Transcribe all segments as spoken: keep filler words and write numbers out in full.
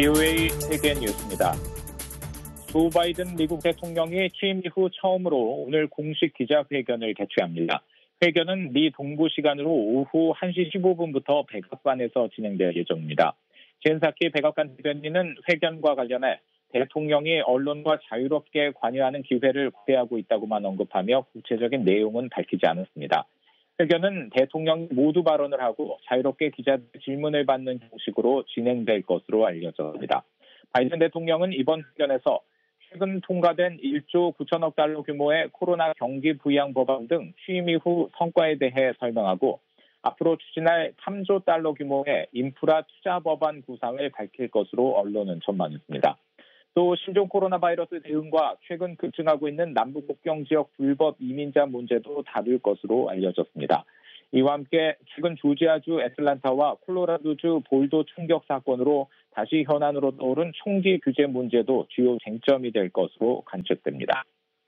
비오에이 세계 뉴스입니다. 조 바이든 미국 대통령이 취임 이후 처음으로 오늘 공식 기자회견을 개최합니다. 회견은 미 동부 시간으로 오후 한 시 십오 분부터 백악관에서 진행될 예정입니다. 젠 사키 백악관 대변인은 회견과 관련해 대통령이 언론과 자유롭게 관여하는 기회를 구애하고 있다고만 언급하며 구체적인 내용은 밝히지 않았습니다. 회견은 대통령이 모두 발언을 하고 자유롭게 기자들 질문을 받는 형식으로 진행될 것으로 알려졌습니다. 바이든 대통령은 이번 회견에서 최근 통과된 일조 구천억 달러 규모의 코로나 경기 부양 법안 등 취임 이후 성과에 대해 설명하고 앞으로 추진할 삼조 달러 규모의 인프라 투자 법안 구상을 밝힐 것으로 언론은 전망했습니다. 또 신종 코로나 바이러스 대응과 최근 급증하고 있는 남북 국경 지역 불법 이민자 문제도 다룰 것으로 알려졌습니다. 이와 함께 최근 조지아주 애틀란타와 콜로라도주 볼도 총격 사건으로 다시 현안으로 떠오른 총기 규제 문제도 주요 쟁점이 될 것으로 관측됩니다.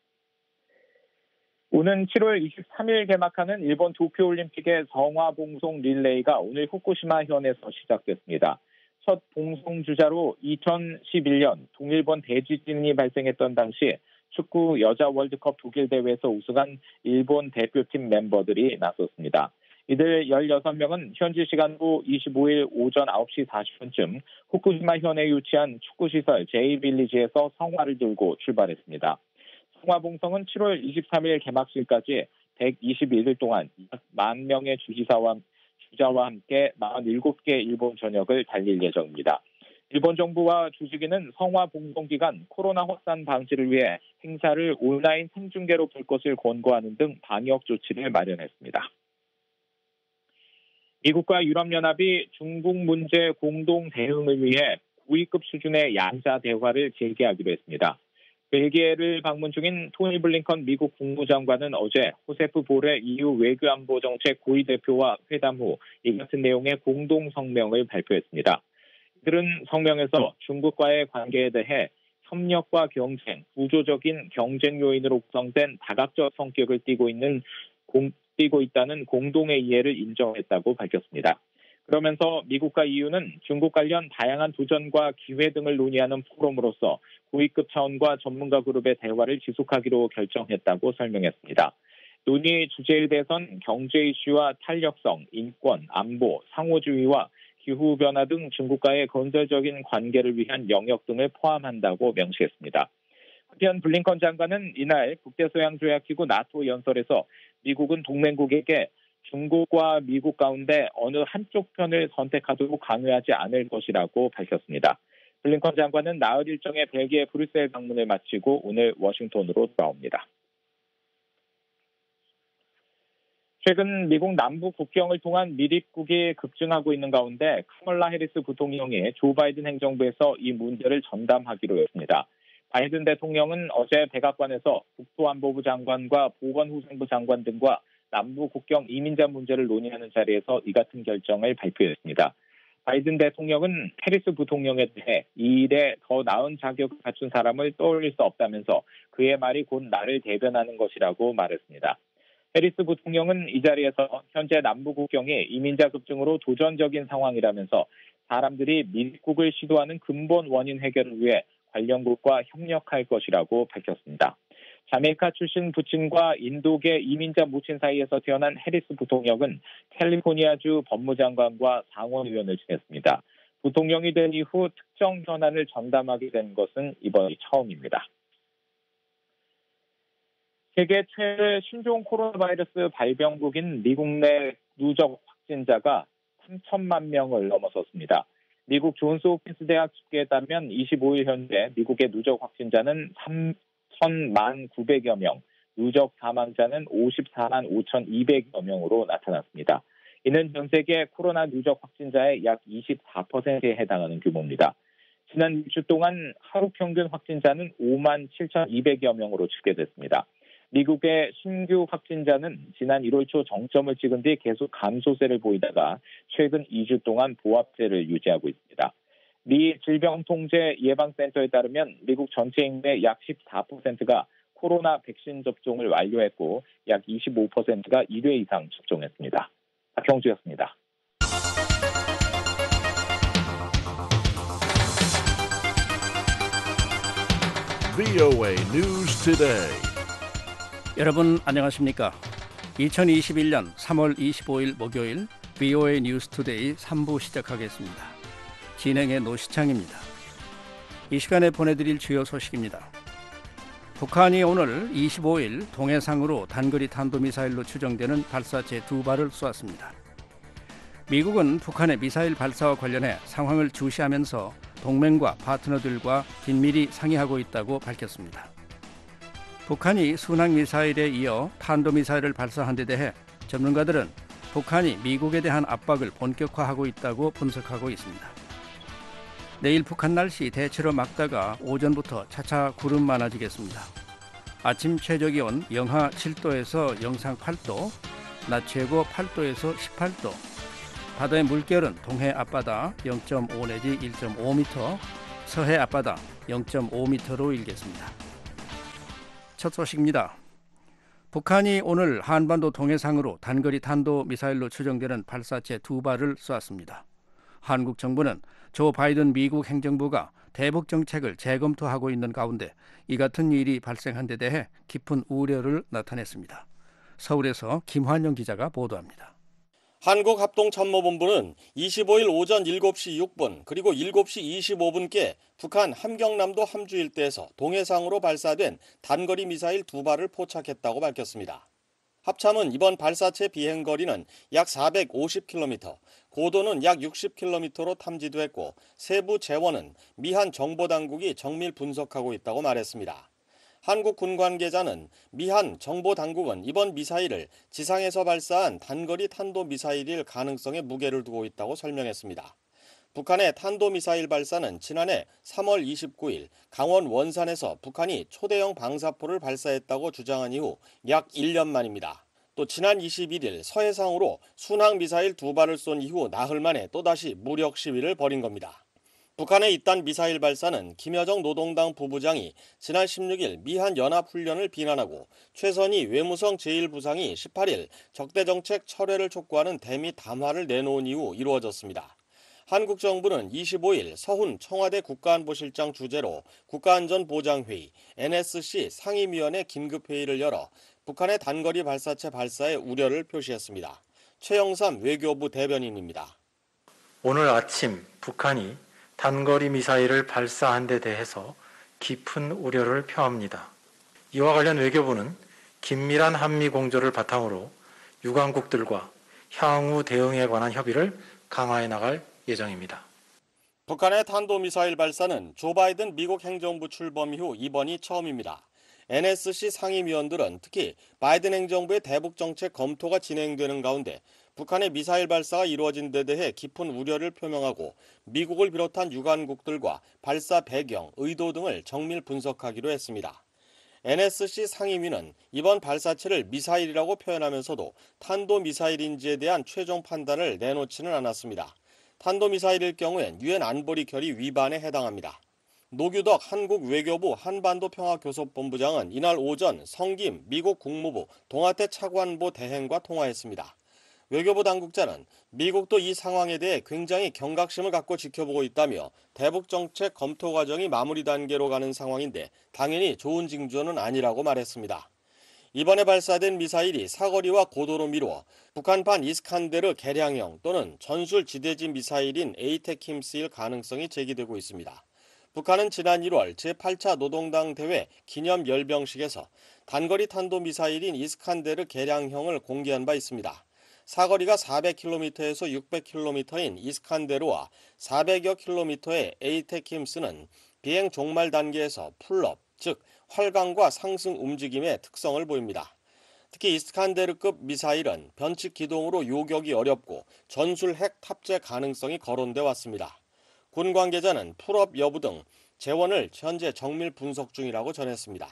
오는 칠월 이십삼일 개막하는 일본 도쿄올림픽의 성화봉송 릴레이가 오늘 후쿠시마 현에서 시작됐습니다. 첫 봉송주자로 이천십일년 동일본 대지진이 발생했던 당시 축구 여자 월드컵 독일 대회에서 우승한 일본 대표팀 멤버들이 나섰습니다. 이들 열여섯 명은 현지 시간으로 이십오일 오전 아홉 시 사십 분쯤 후쿠시마 현에 위치한 축구시설 제이빌리지에서 성화를 들고 출발했습니다. 성화봉송은 칠월 이십삼일 개막식까지 백이십일일 동안 약 만 명의 주지사와 주자와 함께 사십칠 개 일본 전역을 달릴 예정입니다. 일본 정부와 주지기는 성화 봉송 기간 코로나 확산 방지를 위해 행사를 온라인 생중계로 볼 것을 권고하는 등 방역 조치를 마련했습니다. 미국과 유럽연합이 중국 문제 공동 대응을 위해 고위급 수준의 양자 대화를 재개하기로 했습니다. 벨기에를 방문 중인 토니 블링컨 미국 국무장관은 어제 호세프 보레 이유 외교안보정책 고위 대표와 회담 후 이 같은 내용의 공동 성명을 발표했습니다. 이들은 성명에서 중국과의 관계에 대해 협력과 경쟁, 구조적인 경쟁 요인으로 구성된 다각적 성격을 띠고 있는 공, 띠고 있다는 공동의 이해를 인정했다고 밝혔습니다. 그러면서 미국과 이유는 중국 관련 다양한 도전과 기회 등을 논의하는 포럼으로서 고위급 차원과 전문가 그룹의 대화를 지속하기로 결정했다고 설명했습니다. 논의 주제에 대해선 경제 이슈와 탄력성, 인권, 안보, 상호주의와 기후변화 등 중국과의 건설적인 관계를 위한 영역 등을 포함한다고 명시했습니다. 한편 블링컨 장관은 이날 북대서양조약기구 나토 연설에서 미국은 동맹국에게 중국과 미국 가운데 어느 한쪽 편을 선택하도록 강요하지 않을 것이라고 밝혔습니다. 블링컨 장관은 나흘 일정의 벨기에 브뤼셀 방문을 마치고 오늘 워싱턴으로 돌아옵니다. 최근 미국 남부 국경을 통한 밀입국이 급증하고 있는 가운데 카멀라 해리스 부통령이 조 바이든 행정부에서 이 문제를 전담하기로 했습니다. 바이든 대통령은 어제 백악관에서 국토안보부 장관과 보건후생부 장관 등과 남부 국경 이민자 문제를 논의하는 자리에서 이 같은 결정을 발표했습니다. 바이든 대통령은 해리스 부통령에 대해 이 일에 더 나은 자격을 갖춘 사람을 떠올릴 수 없다면서 그의 말이 곧 나를 대변하는 것이라고 말했습니다. 해리스 부통령은 이 자리에서 현재 남부 국경이 이민자 급증으로 도전적인 상황이라면서 사람들이 밀국을 시도하는 근본 원인 해결을 위해 관련국과 협력할 것이라고 밝혔습니다. 자메이카 출신 부친과 인도계 이민자 모친 사이에서 태어난 해리스 부통령은 캘리포니아주 법무장관과 상원의원을 지냈습니다. 부통령이 된 이후 특정 현안을 전담하게 된 것은 이번이 처음입니다. 세계 최대 신종 코로나 바이러스 발병국인 미국 내 누적 확진자가 삼천만 명을 넘어섰습니다. 미국 존스 홉킨스 대학 집계에 따르면 이십오일 현재 미국의 누적 확진자는 삼천만 구백여 명, 누적 사망자는 오십사만 오천이백여 명으로 나타났습니다. 이는 전 세계 코로나 누적 확진자의 약 이십사 퍼센트에 해당하는 규모입니다. 지난 이 주 동안 하루 평균 확진자는 오만 칠천이백여 명으로 집계됐습니다. 미국의 신규 확진자는 지난 일월 초 정점을 찍은 뒤 계속 감소세를 보이다가 최근 이 주 동안 보합세를 유지하고 있습니다. 미 질병통제예방센터에 따르면 미국 전체 인구의 약 십사 퍼센트가 코로나 백신 접종을 완료했고 약 이십오 퍼센트가 일 회 이상 접종했습니다. 박형주였습니다. 브이오에이 News Today. 여러분 안녕하십니까? 이천이십일 년 삼월 이십오일 목요일 브이오에이 뉴스 투데이 삼 부 시작하겠습니다. 진행의 노시창입니다. 이 시간에 보내드릴 주요 소식입니다. 북한이 오늘 이십오일 동해상으로 단거리 탄도미사일로 추정되는 발사체 두 발을 쏘았습니다. 미국은 북한의 미사일 발사와 관련해 상황을 주시하면서 동맹과 파트너들과 긴밀히 상의하고 있다고 밝혔습니다. 북한이 순항미사일에 이어 탄도미사일을 발사한 데 대해 전문가들은 북한이 미국에 대한 압박을 본격화하고 있다고 분석하고 있습니다. 내일 북한 날씨 대체로 맑다가 오전부터 차차 구름 많아지겠습니다. 아침 최저기온 영하 칠 도에서 영상 팔 도, 낮 최고 팔 도에서 십팔 도, 바다의 물결은 동해 앞바다 영 점 오 내지 일 점 오 미터, 서해 앞바다 영 점 오 미터로 일겠습니다. 첫 소식입니다. 북한이 오늘 한반도 동해상으로 단거리 탄도미사일로 추정되는 발사체 두 발을 쏘았습니다. 한국 정부는 조 바이든 미국 행정부가 대북 정책을 재검토하고 있는 가운데 이 같은 일이 발생한 데 대해 깊은 우려를 나타냈습니다. 서울에서 김환영 기자가 보도합니다. 한국합동참모본부는 이십오일 오전 일곱 시 육 분 그리고 일곱 시 이십오 분께 북한 함경남도 함주 일대에서 동해상으로 발사된 단거리 미사일 두 발을 포착했다고 밝혔습니다. 합참은 이번 발사체 비행거리는 약 사백오십 킬로미터, 고도는 약 육십 킬로미터로 탐지됐고 세부 재원은 미한 정보당국이 정밀 분석하고 있다고 말했습니다. 한국 군 관계자는 미한 정보당국은 이번 미사일을 지상에서 발사한 단거리 탄도미사일일 가능성에 무게를 두고 있다고 설명했습니다. 북한의 탄도미사일 발사는 지난해 삼월 이십구일 강원 원산에서 북한이 초대형 방사포를 발사했다고 주장한 이후 약 일 년 만입니다. 또 지난 이십일일 서해상으로 순항미사일 두 발을 쏜 이후 나흘 만에 또다시 무력 시위를 벌인 겁니다. 북한의 이딴 미사일 발사는 김여정 노동당 부부장이 지난 십육일 미한 연합훈련을 비난하고 최선희 외무성 제일 부상이 십팔일 적대정책 철회를 촉구하는 대미 담화를 내놓은 이후 이루어졌습니다. 한국 정부는 이십오일 서훈 청와대 국가안보실장 주재로 국가안전보장회의 엔에스씨 상임위원회 긴급회의를 열어 북한의 단거리 발사체 발사에 우려를 표시했습니다. 최영삼 외교부 대변인입니다. 오늘 아침 북한이 단거리 미사일을 발사한 데 대해서 깊은 우려를 표합니다. 이와 관련 외교부는 긴밀한 한미 공조를 바탕으로 유관국들과 향후 대응에 관한 협의를 강화해 나갈 예정입니다. 북한의 탄도미사일 발사는 조 바이든 미국 행정부 출범 이후 이번이 처음입니다. 엔에스씨 상임위원들은 특히 바이든 행정부의 대북 정책 검토가 진행되는 가운데 북한의 미사일 발사가 이루어진 데 대해 깊은 우려를 표명하고 미국을 비롯한 유관국들과 발사 배경, 의도 등을 정밀 분석하기로 했습니다. 엔에스씨 상임위는 이번 발사체를 미사일이라고 표현하면서도 탄도미사일인지에 대한 최종 판단을 내놓지는 않았습니다. 탄도미사일일 경우엔 유엔 안보리 결의 위반에 해당합니다. 노규덕 한국 외교부 한반도평화교섭본부장은 이날 오전 성김 미국 국무부 동아태 차관보 대행과 통화했습니다. 외교부 당국자는 미국도 이 상황에 대해 굉장히 경각심을 갖고 지켜보고 있다며 대북 정책 검토 과정이 마무리 단계로 가는 상황인데 당연히 좋은 징조는 아니라고 말했습니다. 이번에 발사된 미사일이 사거리와 고도로 미루어 북한판 이스칸데르 개량형 또는 전술 지대지 미사일인 에이테킴스일 가능성이 제기되고 있습니다. 북한은 지난 일월 제팔 차 노동당 대회 기념 열병식에서 단거리 탄도미사일인 이스칸데르 개량형을 공개한 바 있습니다. 사거리가 사백 킬로미터에서 육백 킬로미터인 이스칸데르와 사백여 킬로미터의 에이테킴스는 비행 종말 단계에서 풀업, 즉 활강과 상승 움직임의 특성을 보입니다. 특히 이스칸데르급 미사일은 변칙 기동으로 요격이 어렵고 전술 핵 탑재 가능성이 거론돼 왔습니다. 군 관계자는 풀업 여부 등 재원을 현재 정밀 분석 중이라고 전했습니다.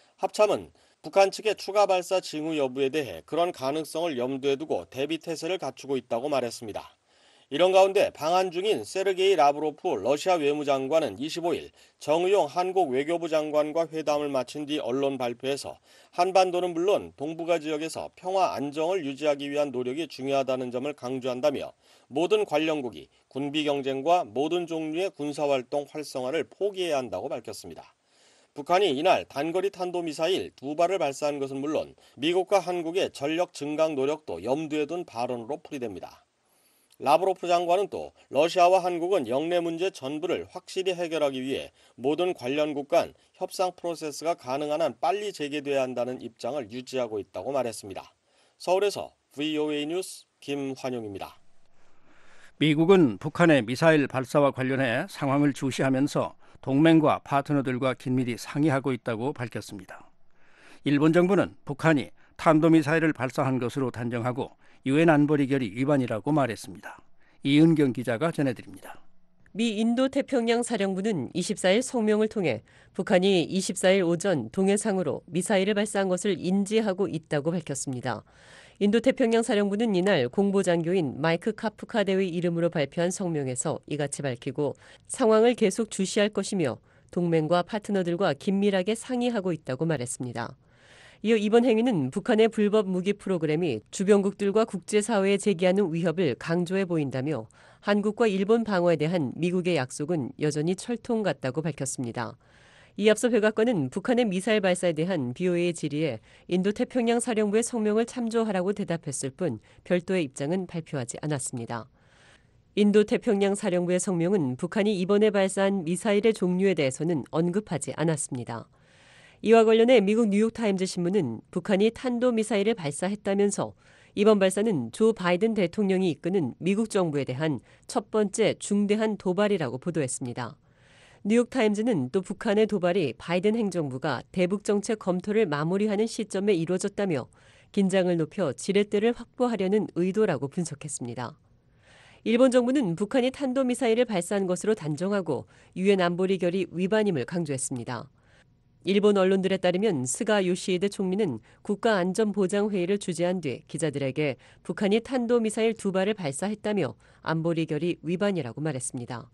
합참은 북한 측의 추가 발사 징후 여부에 대해 그런 가능성을 염두에 두고 대비 태세를 갖추고 있다고 말했습니다. 이런 가운데 방한 중인 세르게이 라브로프 러시아 외무장관은 이십오일 정의용 한국 외교부 장관과 회담을 마친 뒤 언론 발표에서 한반도는 물론 동북아 지역에서 평화 안정을 유지하기 위한 노력이 중요하다는 점을 강조한다며 모든 관련국이 군비 경쟁과 모든 종류의 군사활동 활성화를 포기해야 한다고 밝혔습니다. 북한이 이날 단거리 탄도미사일 두 발을 발사한 것은 물론 미국과 한국의 전력 증강 노력도 염두에 둔 발언으로 풀이됩니다. 라브로프 장관은 또 러시아와 한국은 영내 문제 전부를 확실히 해결하기 위해 모든 관련 국간 협상 프로세스가 가능한 한 빨리 재개돼야 한다는 입장을 유지하고 있다고 말했습니다. 서울에서 브이오에이 뉴스 김환용입니다. 미국은 북한의 미사일 발사와 관련해 상황을 주시하면서 동맹과 파트너들과 긴밀히 상의하고 있다고 밝혔습니다. 일본 정부는 북한이 탄도미사일을 발사한 것으로 단정하고 유엔 안보리 결의 위반이라고 말했습니다. 이은경 기자가 전해드립니다. 미 인도태평양 사령부는 이십사일 성명을 통해 북한이 이십사일 오전 동해상으로 미사일을 발사한 것을 인지하고 있다고 밝혔습니다. 인도태평양 사령부는 이날 공보장교인 마이크 카프카 대의 이름으로 발표한 성명에서 이같이 밝히고 상황을 계속 주시할 것이며 동맹과 파트너들과 긴밀하게 상의하고 있다고 말했습니다. 이어 이번 행위는 북한의 불법 무기 프로그램이 주변국들과 국제사회에 제기하는 위협을 강조해 보인다며 한국과 일본 방어에 대한 미국의 약속은 여전히 철통 같다고 밝혔습니다. 이 앞서 백악관은 북한의 미사일 발사에 대한 비오에이 질의에 인도태평양 사령부의 성명을 참조하라고 대답했을 뿐 별도의 입장은 발표하지 않았습니다. 인도태평양 사령부의 성명은 북한이 이번에 발사한 미사일의 종류에 대해서는 언급하지 않았습니다. 이와 관련해 미국 뉴욕타임즈 신문은 북한이 탄도미사일을 발사했다면서 이번 발사는 조 바이든 대통령이 이끄는 미국 정부에 대한 첫 번째 중대한 도발이라고 보도했습니다. 뉴욕타임즈는 또 북한의 도발이 바이든 행정부가 대북정책 검토를 마무리하는 시점에 이루어졌다며 긴장을 높여 지렛대를 확보하려는 의도라고 분석했습니다. 일본 정부는 북한이 탄도미사일을 발사한 것으로 단정하고 유엔 안보리 결의 위반임을 강조했습니다. 일본 언론들에 따르면 스가 요시히데 총리는 국가안전보장회의를 주재한 뒤 기자들에게 북한이 탄도미사일 두 발을 발사했다며 안보리 결의 위반이라고 말했습니다.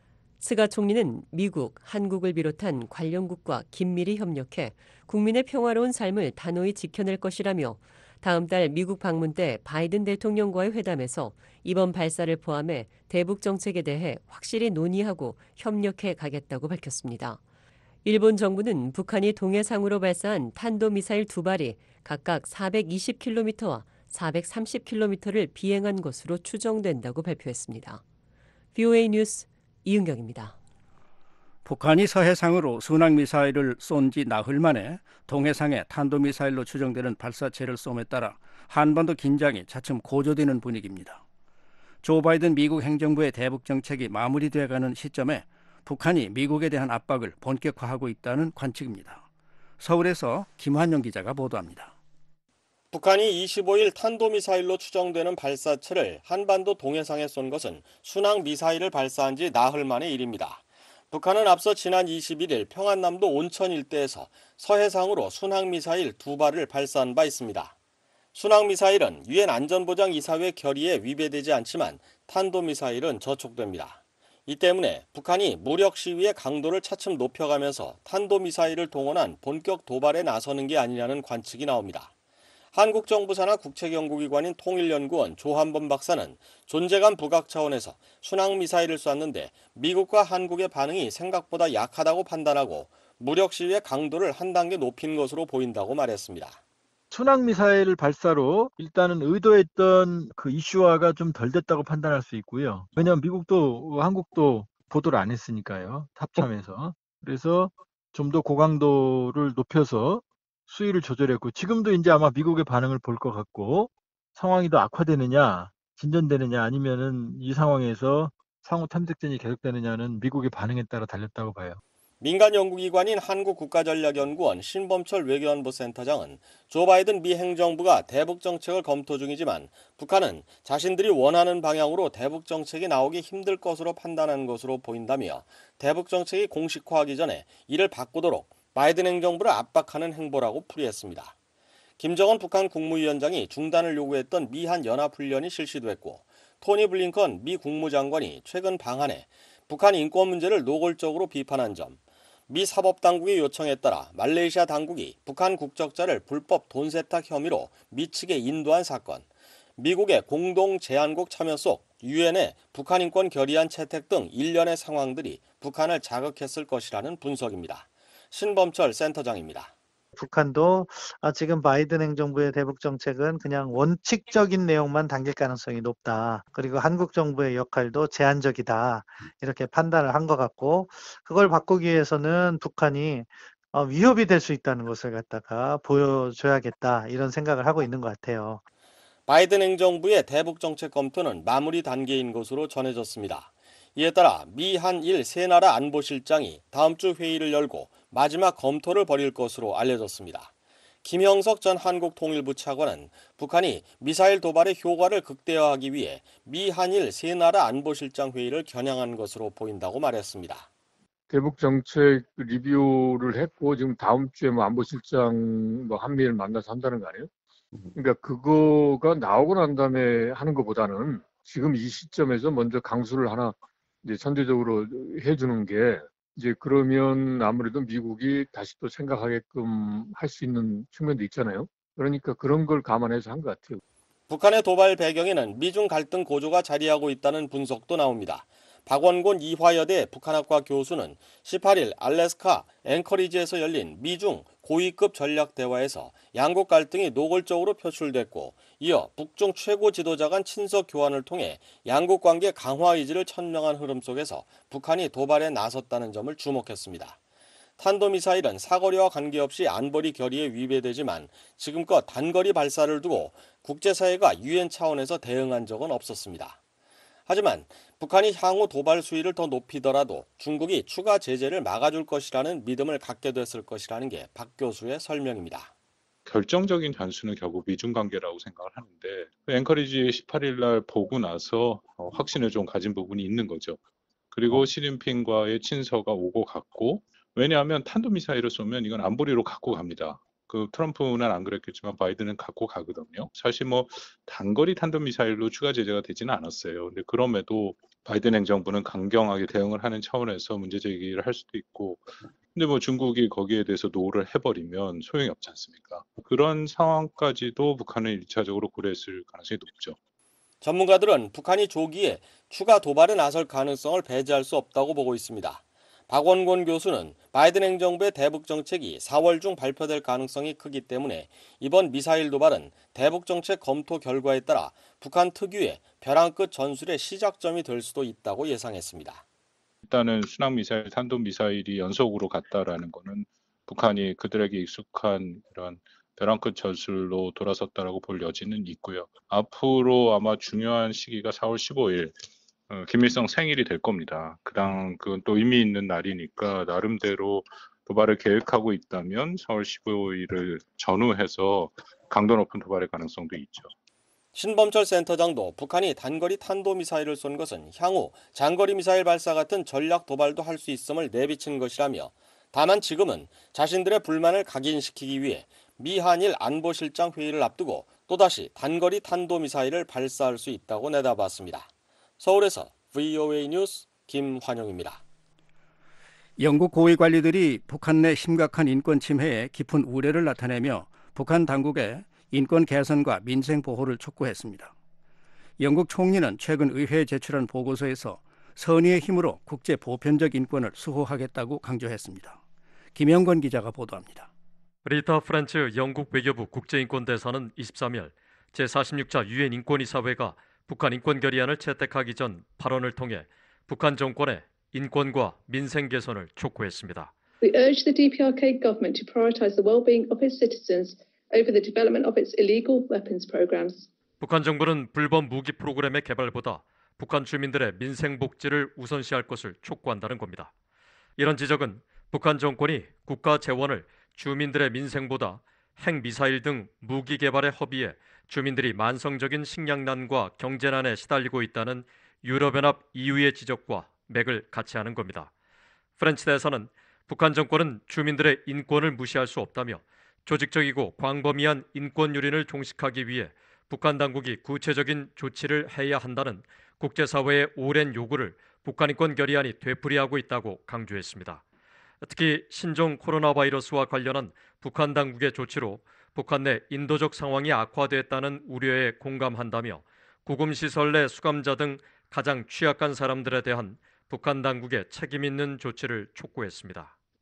스가 총리는 미국, 한국을 비롯한 관련국과 긴밀히 협력해 국민의 평화로운 삶을 단호히 지켜낼 것이라며 다음 달 미국 방문 때 바이든 대통령과의 회담에서 이번 발사를 포함해 대북 정책에 대해 확실히 논의하고 협력해 가겠다고 밝혔습니다. 일본 정부는 북한이 동해상으로 발사한 탄도미사일 두 발이 각각 사백이십 킬로미터와 사백삼십 킬로미터를 비행한 것으로 추정된다고 발표했습니다. 브이오에이 뉴스 이은경입니다. 북한이 서해상으로 순항미사일을 쏜 지 나흘 만에 동해상에 탄도미사일로 추정되는 발사체를 쏘음에 따라 한반도 긴장이 차츰 고조되는 분위기입니다. 조 바이든 미국 행정부의 대북 정책이 마무리되어가는 시점에 북한이 미국에 대한 압박을 본격화하고 있다는 관측입니다. 서울에서 김환영 기자가 보도합니다. 북한이 이십오일 탄도미사일로 추정되는 발사체를 한반도 동해상에 쏜 것은 순항미사일을 발사한 지 나흘 만의 일입니다. 북한은 앞서 지난 이십일일 평안남도 온천 일대에서 서해상으로 순항미사일 두 발을 발사한 바 있습니다. 순항미사일은 유엔 안전보장이사회 결의에 위배되지 않지만 탄도미사일은 저촉됩니다. 이 때문에 북한이 무력 시위의 강도를 차츰 높여가면서 탄도미사일을 동원한 본격 도발에 나서는 게 아니냐는 관측이 나옵니다. 한국 정부 산하 국책연구기관인 통일연구원 조한범 박사는 존재감 부각 차원에서 순항미사일을 쐈는데 미국과 한국의 반응이 생각보다 약하다고 판단하고 무력 시위의 강도를 한 단계 높인 것으로 보인다고 말했습니다. 순항미사일 발사로 일단은 의도했던 그 이슈화가 좀 덜 됐다고 판단할 수 있고요. 왜냐하면 미국도 한국도 보도를 안 했으니까요. 합참에서. 그래서 좀 더 고강도를 높여서 수위를 조절했고 지금도 이제 아마 미국의 반응을 볼 것 같고 상황이 더 악화되느냐 진전되느냐 아니면은 이 상황에서 상호 탐색전이 계속되느냐는 미국의 반응에 따라 달렸다고 봐요. 민간 연구기관인 한국국가전략연구원 신범철 외교안보 센터장은 조 바이든 미 행정부가 대북 정책을 검토 중이지만 북한은 자신들이 원하는 방향으로 대북 정책이 나오기 힘들 것으로 판단한 것으로 보인다며 대북 정책이 공식화하기 전에 이를 바꾸도록 바이든 행정부를 압박하는 행보라고 풀이했습니다. 김정은 북한 국무위원장이 중단을 요구했던 미한 연합훈련이 실시도 했고 토니 블링컨 미 국무장관이 최근 방한에 북한 인권 문제를 노골적으로 비판한 점, 미 사법당국의 요청에 따라 말레이시아 당국이 북한 국적자를 불법 돈 세탁 혐의로 미측에 인도한 사건, 미국의 공동 제안국 참여 속 유엔의 북한 인권 결의안 채택 등 일련의 상황들이 북한을 자극했을 것이라는 분석입니다. 신범철 센터장입니다. 북한도 지금 바이든 행정부의 대북 정책은 그냥 원칙적인 내용만 담길 가능성이 높다. 그리고 한국 정부의 역할도 제한적이다. 이렇게 판단을 한 것 같고, 그걸 바꾸기 위해서는 북한이 위협이 될 수 있다는 것을 갖다가 보여줘야겠다. 이런 생각을 하고 있는 것 같아요. 바이든 행정부의 대북 정책 검토는 마무리 단계인 것으로 전해졌습니다. 이에 따라 미, 한일 세 나라 안보실장이 다음 주 회의를 열고 마지막 검토를 벌일 것으로 알려졌습니다. 김형석 전 한국통일부 차관은 북한이 미사일 도발의 효과를 극대화하기 위해 미, 한일 세 나라 안보실장 회의를 겨냥한 것으로 보인다고 말했습니다. 대북 정책 리뷰를 했고 지금 다음 주에 뭐 안보실장 뭐 한미를 만나서 한다는 거 아니에요? 그러니까 그거가 나오고 난 다음에 하는 것보다는 지금 이 시점에서 먼저 강수를 하나 이제 선제적으로 해주는 게 이제 그러면 아무래도 미국이 다시 또 생각하게끔 할 수 있는 측면도 있잖아요. 그러니까 그런 걸 감안해서 한 것 같아요. 북한의 도발 배경에는 미중 갈등 고조가 자리하고 있다는 분석도 나옵니다. 박원곤 이화여대 북한학과 교수는 십팔 일 알래스카 앵커리지에서 열린 미중 고위급 전략 대화에서 양국 갈등이 노골적으로 표출됐고, 이어 북중 최고 지도자 간 친석 교환을 통해 양국 관계 강화 의지를 천명한 흐름 속에서 북한이 도발에 나섰다는 점을 주목했습니다. 탄도미사일은 사거리와 관계없이 안보리 결의에 위배되지만 지금껏 단거리 발사를 두고 국제사회가 유엔 차원에서 대응한 적은 없었습니다. 하지만 북한이 향후 도발 수위를 더 높이더라도 중국이 추가 제재를 막아줄 것이라는 믿음을 갖게 됐을 것이라는 게 박 교수의 설명입니다. 결정적인 단수는 결국 미중 관계라고 생각을 하는데, 앵커리지 십팔 일 날 보고 나서 확신을 좀 가진 부분이 있는 거죠. 그리고 시진핑과의 친서가 오고 갔고, 왜냐하면 탄도미사일을 쏘면 이건 안보리로 갖고 갑니다. 그 트럼프는 안 그랬겠지만 바이든은 갖고 가거든요. 사실 뭐 단거리 탄도미사일로 추가 제재가 되지는 않았어요. 근데 그럼에도 바이든 행정부는 강경하게 대응을 하는 차원에서 문제 제기를 할 수도 있고, 근데 뭐 중국이 거기에 대해서 노를 해버리면 소용이 없지 않습니까? 그런 상황까지도 북한은 일차적으로 고려했을 가능성이 높죠. 전문가들은 북한이 조기에 추가 도발에 나설 가능성을 배제할 수 없다고 보고 있습니다. 박원곤 교수는 바이든 행정부의 대북 정책이 사월 중 발표될 가능성이 크기 때문에 이번 미사일 도발은 대북 정책 검토 결과에 따라 북한 특유의 벼랑 끝 전술의 시작점이 될 수도 있다고 예상했습니다. 일단은 순항미사일, 탄도미사일이 연속으로 갔다라는 거는 북한이 그들에게 익숙한 이런 벼랑 끝 전술로 돌아섰다라고 볼 여지는 있고요. 앞으로 아마 중요한 시기가 사월 십오일 어, 김일성 생일이 될 겁니다. 그당 그건 또 의미 있는 날이니까 나름대로 도발을 계획하고 있다면 사월 십오일을 전후해서 강도 높은 도발의 가능성도 있죠. 신범철 센터장도 북한이 단거리 탄도미사일을 쏜 것은 향후 장거리 미사일 발사 같은 전략 도발도 할 수 있음을 내비친 것이라며, 다만 지금은 자신들의 불만을 각인시키기 위해 미, 한일 안보실장 회의를 앞두고 또다시 단거리 탄도미사일을 발사할 수 있다고 내다봤습니다. 서울에서 브이오에이 뉴스 김환영입니다. 영국 고위 관리들이 북한 내 심각한 인권 침해에 깊은 우려를 나타내며 북한 당국에 인권 개선과 민생 보호를 촉구했습니다. 영국 총리는 최근 의회에 제출한 보고서에서 선의의 힘으로 국제 보편적 인권을 수호하겠다고 강조했습니다. 김영건 기자가 보도합니다. 리타 프렌츠 영국 외교부 국제인권대사는 이십삼일 제사십육 차 유엔 인권이사회가 북한 인권 결의안을 채택하기 전 발언을 통해 북한 정권의 인권과 민생 개선을 촉구했습니다. We urge the 디피아르케이 government to prioritize the well-being of its citizens over the development of its illegal weapons programs. 북한 정부는 불법 무기 프로그램의 개발보다 북한 주민들의 민생 복지를 우선시할 것을 촉구한다는 겁니다. 이런 지적은 북한 정권이 국가 재원을 주민들의 민생보다 핵미사일 등 무기 개발의 허비에 주민들이 만성적인 식량난과 경제난에 시달리고 있다는 유럽연합 이유의 지적과 맥을 같이 하는 겁니다. 프렌치 대사는 북한 정권은 주민들의 인권을 무시할 수 없다며 조직적이고 광범위한 인권 유린을 종식하기 위해 북한 당국이 구체적인 조치를 해야 한다는 국제사회의 오랜 요구를 북한 인권 결의안이 되풀이하고 있다고 강조했습니다. 특히 신종 코로나 바이러스와 관련한 북한 당국의 조치로 북한 내 인도적 상황이 악화됐다는 우려에 공감한다며 구금시설 내 수감자 등 가장 취약한 사람들에 대한 북한 당국의 책임 있는 조치를 촉구했습니다.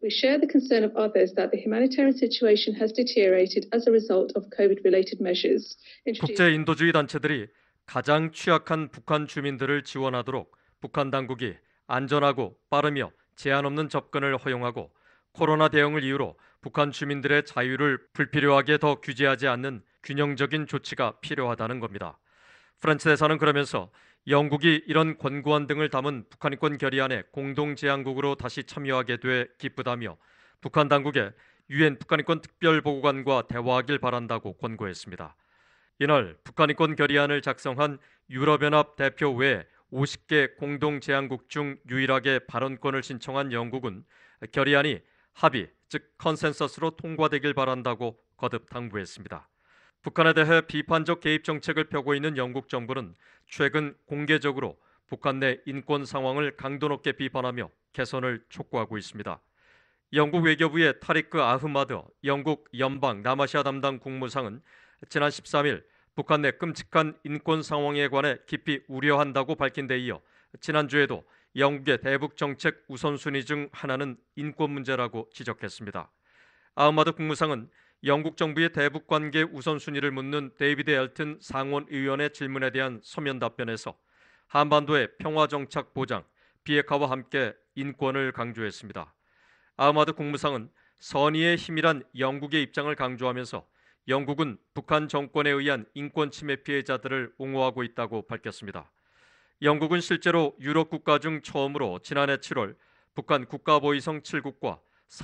We share the concern of others that the humanitarian situation has deteriorated as a result of COVID-related measures. 국제 인도주의 단체들이 가장 취약한 북한 주민들을 지원하도록 북한 당국이 안전하고 빠르며 제한 없는 접근을 허용하고 코로나 대응을 이유로 북한 주민들의 자유를 불필요하게 더 규제하지 않는 균형적인 조치가 필요하다는 겁니다. 프란츠 대사는 그러면서 영국이 이런 권고안 등을 담은 북한 인권 결의안에 공동 제안국으로 다시 참여하게 돼 기쁘다며 북한 당국에 유엔 북한 인권 특별보고관과 대화하길 바란다고 권고했습니다. 이날 북한 인권 결의안을 작성한 유럽연합 대표 외 오십 개 공동 제안국 중 유일하게 발언권을 신청한 영국은 결의안이 합의, 즉 컨센서스로 통과되길 바란다고 거듭 당부했습니다. 북한에 대해 비판적 개입 정책을 펴고 있는 영국 정부는 최근 공개적으로 북한 내 인권 상황을 강도 높게 비판하며 개선을 촉구하고 있습니다. 영국 외교부의 타리크 아흐마드 영국 연방 남아시아 담당 국무상은 지난 십삼 일 북한 내 끔찍한 인권 상황에 관해 깊이 우려한다고 밝힌 데 이어 지난주에도 영국의 대북 정책 우선순위 중 하나는 인권 문제라고 지적했습니다. 아흐마드 국무상은 영국 정부의 대북 관계 우선순위를 묻는 데이비드 엘튼 상원 의원의 질문에 대한 서면 답변에서 한반도의 평화 정착 보장, 비핵화와 함께 인권을 강조했습니다. 아흐마드 국무상은 선의의 힘이란 영국의 입장을 강조하면서 영국은 북한 정권에 의한 인권 침해 피해자들을 옹호하고 있다고 밝혔습니다. 영국은 실제로 유럽 국가 중 처음으로 지난해 칠월 북한 국가보위성 칠 국과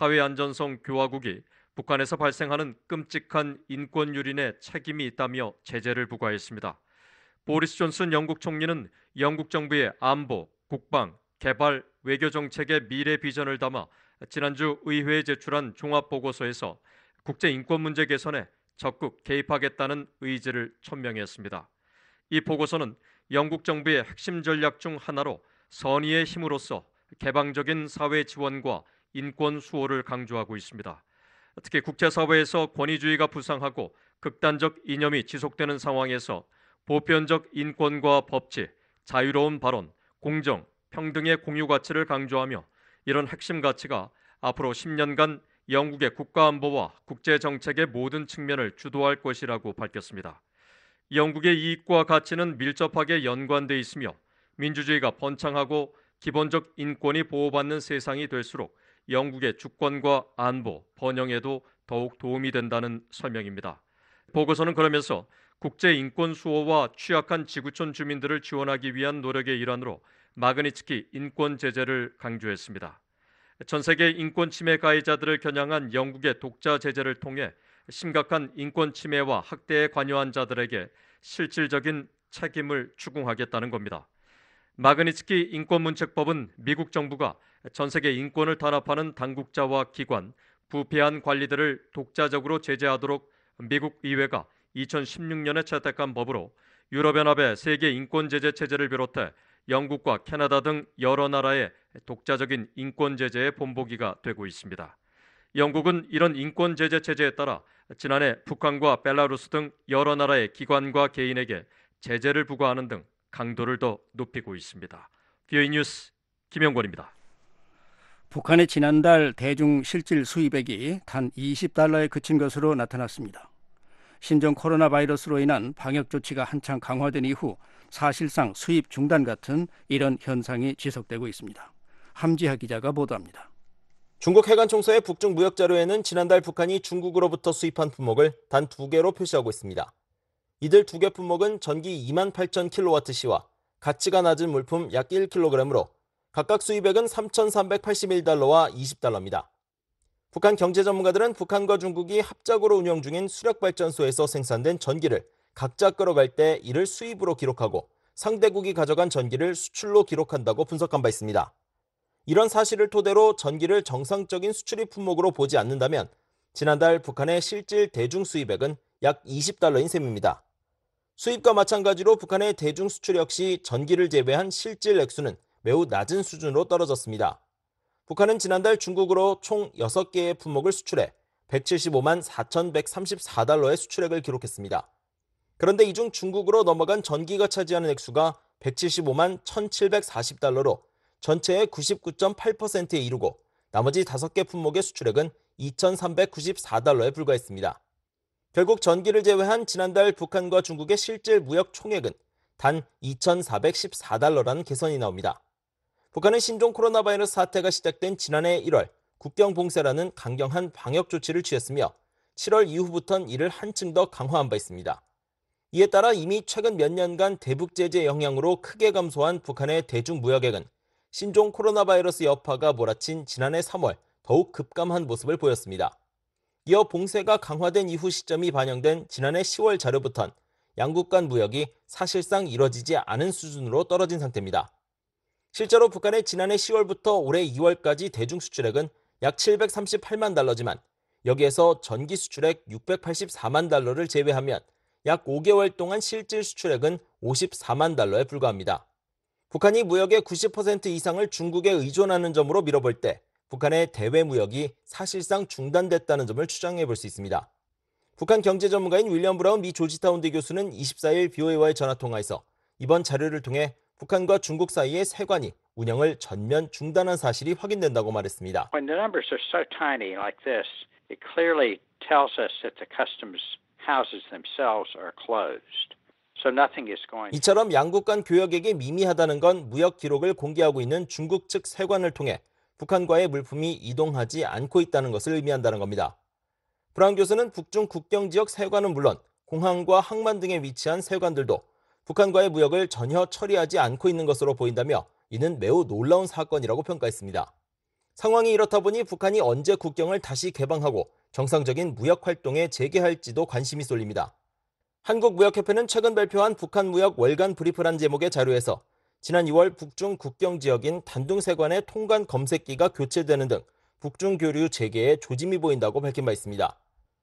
사회안전성 교화국이 북한에서 발생하는 끔찍한 인권 유린에 책임이 있다며 제재를 부과했습니다. 보리스 존슨 영국 총리는 영국 정부의 안보, 국방, 개발, 외교 정책의 미래 비전을 담아 지난주 의회에 제출한 종합보고서에서 국제 인권 문제 개선에 적극 개입하겠다는 의지를 천명했습니다. 이 보고서는 영국 정부의 핵심 전략 중 하나로 선의의 힘으로써 개방적인 사회 지원과 인권 수호를 강조하고 있습니다. 특히 국제사회에서 권위주의가 부상하고 극단적 이념이 지속되는 상황에서 보편적 인권과 법치, 자유로운 발언, 공정, 평등의 공유 가치를 강조하며 이런 핵심 가치가 앞으로 십 년간 영국의 국가안보와 국제정책의 모든 측면을 주도할 것이라고 밝혔습니다. 영국의 이익과 가치는 밀접하게 연관돼 있으며 민주주의가 번창하고 기본적 인권이 보호받는 세상이 될수록 영국의 주권과 안보, 번영에도 더욱 도움이 된다는 설명입니다. 보고서는 그러면서 국제 인권 수호와 취약한 지구촌 주민들을 지원하기 위한 노력의 일환으로 마그니츠키 인권 제재를 강조했습니다. 전 세계 인권 침해 가해자들을 겨냥한 영국의 독자 제재를 통해 심각한 인권 침해와 학대에 관여한 자들에게 실질적인 책임을 추궁하겠다는 겁니다. 마그니츠키 인권문책법은 미국 정부가 전 세계 인권을 탄압하는 당국자와 기관, 부패한 관리들을 독자적으로 제재하도록 미국 의회가 이천십육 년에 채택한 법으로 유럽연합의 세계 인권 제재 체제를 비롯해 영국과 캐나다 등 여러 나라의 독자적인 인권 제재의 본보기가 되고 있습니다. 영국은 이런 인권 제재 체제에 따라 지난해 북한과 벨라루스 등 여러 나라의 기관과 개인에게 제재를 부과하는 등 강도를 더 높이고 있습니다. 비오이 뉴스 김영권입니다. 북한의 지난달 대중 실질 수입액이 단 이십 달러에 그친 것으로 나타났습니다. 신종 코로나 바이러스로 인한 방역 조치가 한창 강화된 이후 사실상 수입 중단 같은 이런 현상이 지속되고 있습니다. 함지하 기자가 보도합니다. 중국 해관총서의 북중 무역 자료에는 지난달 북한이 중국으로부터 수입한 품목을 단 두 개로 표시하고 있습니다. 이들 두 개 품목은 전기 이만 팔천 킬로와트시와 가치가 낮은 물품 약 일 킬로그램으로 각각 수입액은 삼천삼백팔십일 달러와 이십 달러입니다. 북한 경제 전문가들은 북한과 중국이 합작으로 운영 중인 수력발전소에서 생산된 전기를 각자 끌어갈 때 이를 수입으로 기록하고 상대국이 가져간 전기를 수출로 기록한다고 분석한 바 있습니다. 이런 사실을 토대로 전기를 정상적인 수출입 품목으로 보지 않는다면 지난달 북한의 실질 대중 수입액은 약 이십 달러인 셈입니다. 수입과 마찬가지로 북한의 대중 수출 역시 전기를 제외한 실질 액수는 매우 낮은 수준으로 떨어졌습니다. 북한은 지난달 중국으로 총 여섯 개의 품목을 수출해 백칠십오만 사천백삼십사 달러의 수출액을 기록했습니다. 그런데 이 중 중국으로 넘어간 전기가 차지하는 액수가 백칠십오만 천칠백사십 달러로 전체의 구십구 점 팔 퍼센트에 이르고 나머지 다섯 개 품목의 수출액은 이천삼백구십사 달러에 불과했습니다. 결국 전기를 제외한 지난달 북한과 중국의 실질 무역 총액은 단 이천사백십사 달러라는 계산이 나옵니다. 북한은 신종 코로나 바이러스 사태가 시작된 지난해 일월 국경 봉쇄라는 강경한 방역 조치를 취했으며 칠월 이후부터는 이를 한층 더 강화한 바 있습니다. 이에 따라 이미 최근 몇 년간 대북 제재 영향으로 크게 감소한 북한의 대중 무역액은 신종 코로나 바이러스 여파가 몰아친 지난해 삼월 더욱 급감한 모습을 보였습니다. 이어 봉쇄가 강화된 이후 시점이 반영된 지난해 시월 자료부턴 양국 간 무역이 사실상 이뤄지지 않은 수준으로 떨어진 상태입니다. 실제로 북한의 지난해 시월부터 올해 이월까지 대중 수출액은 약 칠백삼십팔만 달러지만 여기에서 전기 수출액 육백팔십사만 달러를 제외하면 약 오 개월 동안 실질 수출액은 오십사만 달러에 불과합니다. 북한이 무역의 구십 퍼센트 이상을 중국에 의존하는 점으로 밀어볼 때 북한의 대외 무역이 사실상 중단됐다는 점을 추정해 볼 수 있습니다. 북한 경제 전문가인 윌리엄 브라운 미 조지타운대 교수는 이십사일 비오에이와의 전화통화에서 이번 자료를 통해 북한과 중국 사이의 세관이 운영을 전면 중단한 사실이 확인된다고 말했습니다. When the numbers are so tiny like this, it clearly tells us that the customs houses themselves are closed. So nothing is going. 이처럼 양국 간 교역액이 미미하다는 건 무역 기록을 공개하고 있는 중국 측 세관을 통해 북한과의 물품이 이동하지 않고 있다는 것을 의미한다는 겁니다. 브라운 교수는 북중 국경 지역 세관은 물론 공항과 항만 등에 위치한 세관들도 북한과의 무역을 전혀 처리하지 않고 있는 것으로 보인다며 이는 매우 놀라운 사건이라고 평가했습니다. 상황이 이렇다 보니 북한이 언제 국경을 다시 개방하고 정상적인 무역 활동에 재개할지도 관심이 쏠립니다. 한국무역협회는 최근 발표한 북한 무역 월간 브리프란 제목의 자료에서 지난 이월 북중 국경 지역인 단둥세관의 통관 검색기가 교체되는 등 북중 교류 재개에 조짐이 보인다고 밝힌 바 있습니다.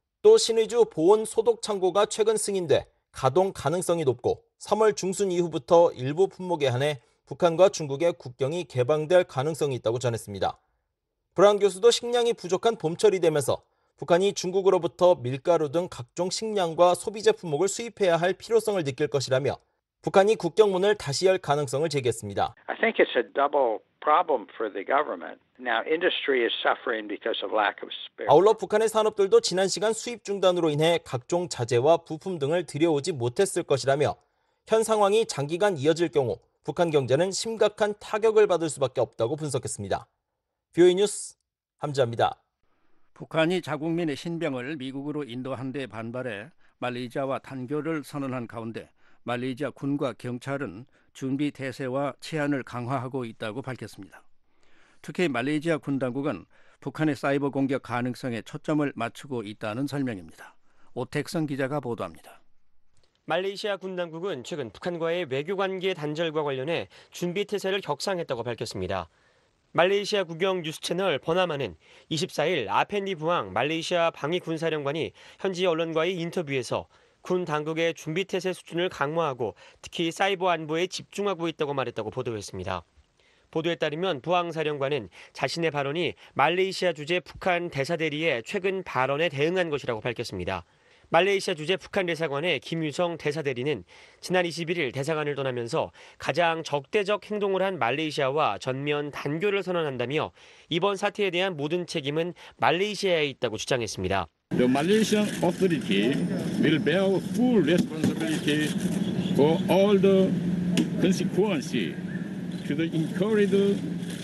또 신의주 보온 소독 창고가 최근 승인돼 가동 가능성이 높고 삼월 중순 이후부터 일부 품목에 한해 북한과 중국의 국경이 개방될 가능성이 있다고 전했습니다. 브라운 교수도 식량이 부족한 봄철이 되면서 북한이 중국으로부터 밀가루 등 각종 식량과 소비재 품목을 수입해야 할 필요성을 느낄 것이라며 북한이 국경문을 다시 열 가능성을 제기했습니다. I think it's a double problem for the government. Now industry is suffering because of lack of spare. 아울러 북한의 산업들도 지난 시간 수입 중단으로 인해 각종 자재와 부품 등을 들여오지 못했을 것이라며 현 상황이 장기간 이어질 경우 북한 경제는 심각한 타격을 받을 수밖에 없다고 분석했습니다. 비오에이 뉴스 함지아입니다. 북한이 자국민의 신병을 미국으로 인도한 데 반발해 말레이시아와 단교를 선언한 가운데 말레이시아 군과 경찰은 준비 태세와 치안을 강화하고 있다고 밝혔습니다. 특히 말레이시아 군 당국은 북한의 사이버 공격 가능성에 초점을 맞추고 있다는 설명입니다. 오택성 기자가 보도합니다. 말레이시아 군 당국은 최근 북한과의 외교관계 단절과 관련해 준비 태세를 격상했다고 밝혔습니다. 말레이시아 국영 뉴스 채널 버나마는 이십사일 아펜디 부앙 말레이시아 방위군사령관이 현지 언론과의 인터뷰에서 군 당국의 준비 태세 수준을 강화하고 특히 사이버 안보에 집중하고 있다고 말했다고 보도했습니다. 보도에 따르면 부앙 사령관은 자신의 발언이 말레이시아 주재 북한 대사대리의 최근 발언에 대응한 것이라고 밝혔습니다. 말레이시아 주재 북한 대사관의 김유성 대사대리는 지난 이십일일 대사관을 떠나면서 가장 적대적 행동을 한 말레이시아와 전면 단교를 선언한다며 이번 사태에 대한 모든 책임은 말레이시아에 있다고 주장했습니다. The Malaysian authority will bear full responsibility for all the consequences to the incurred.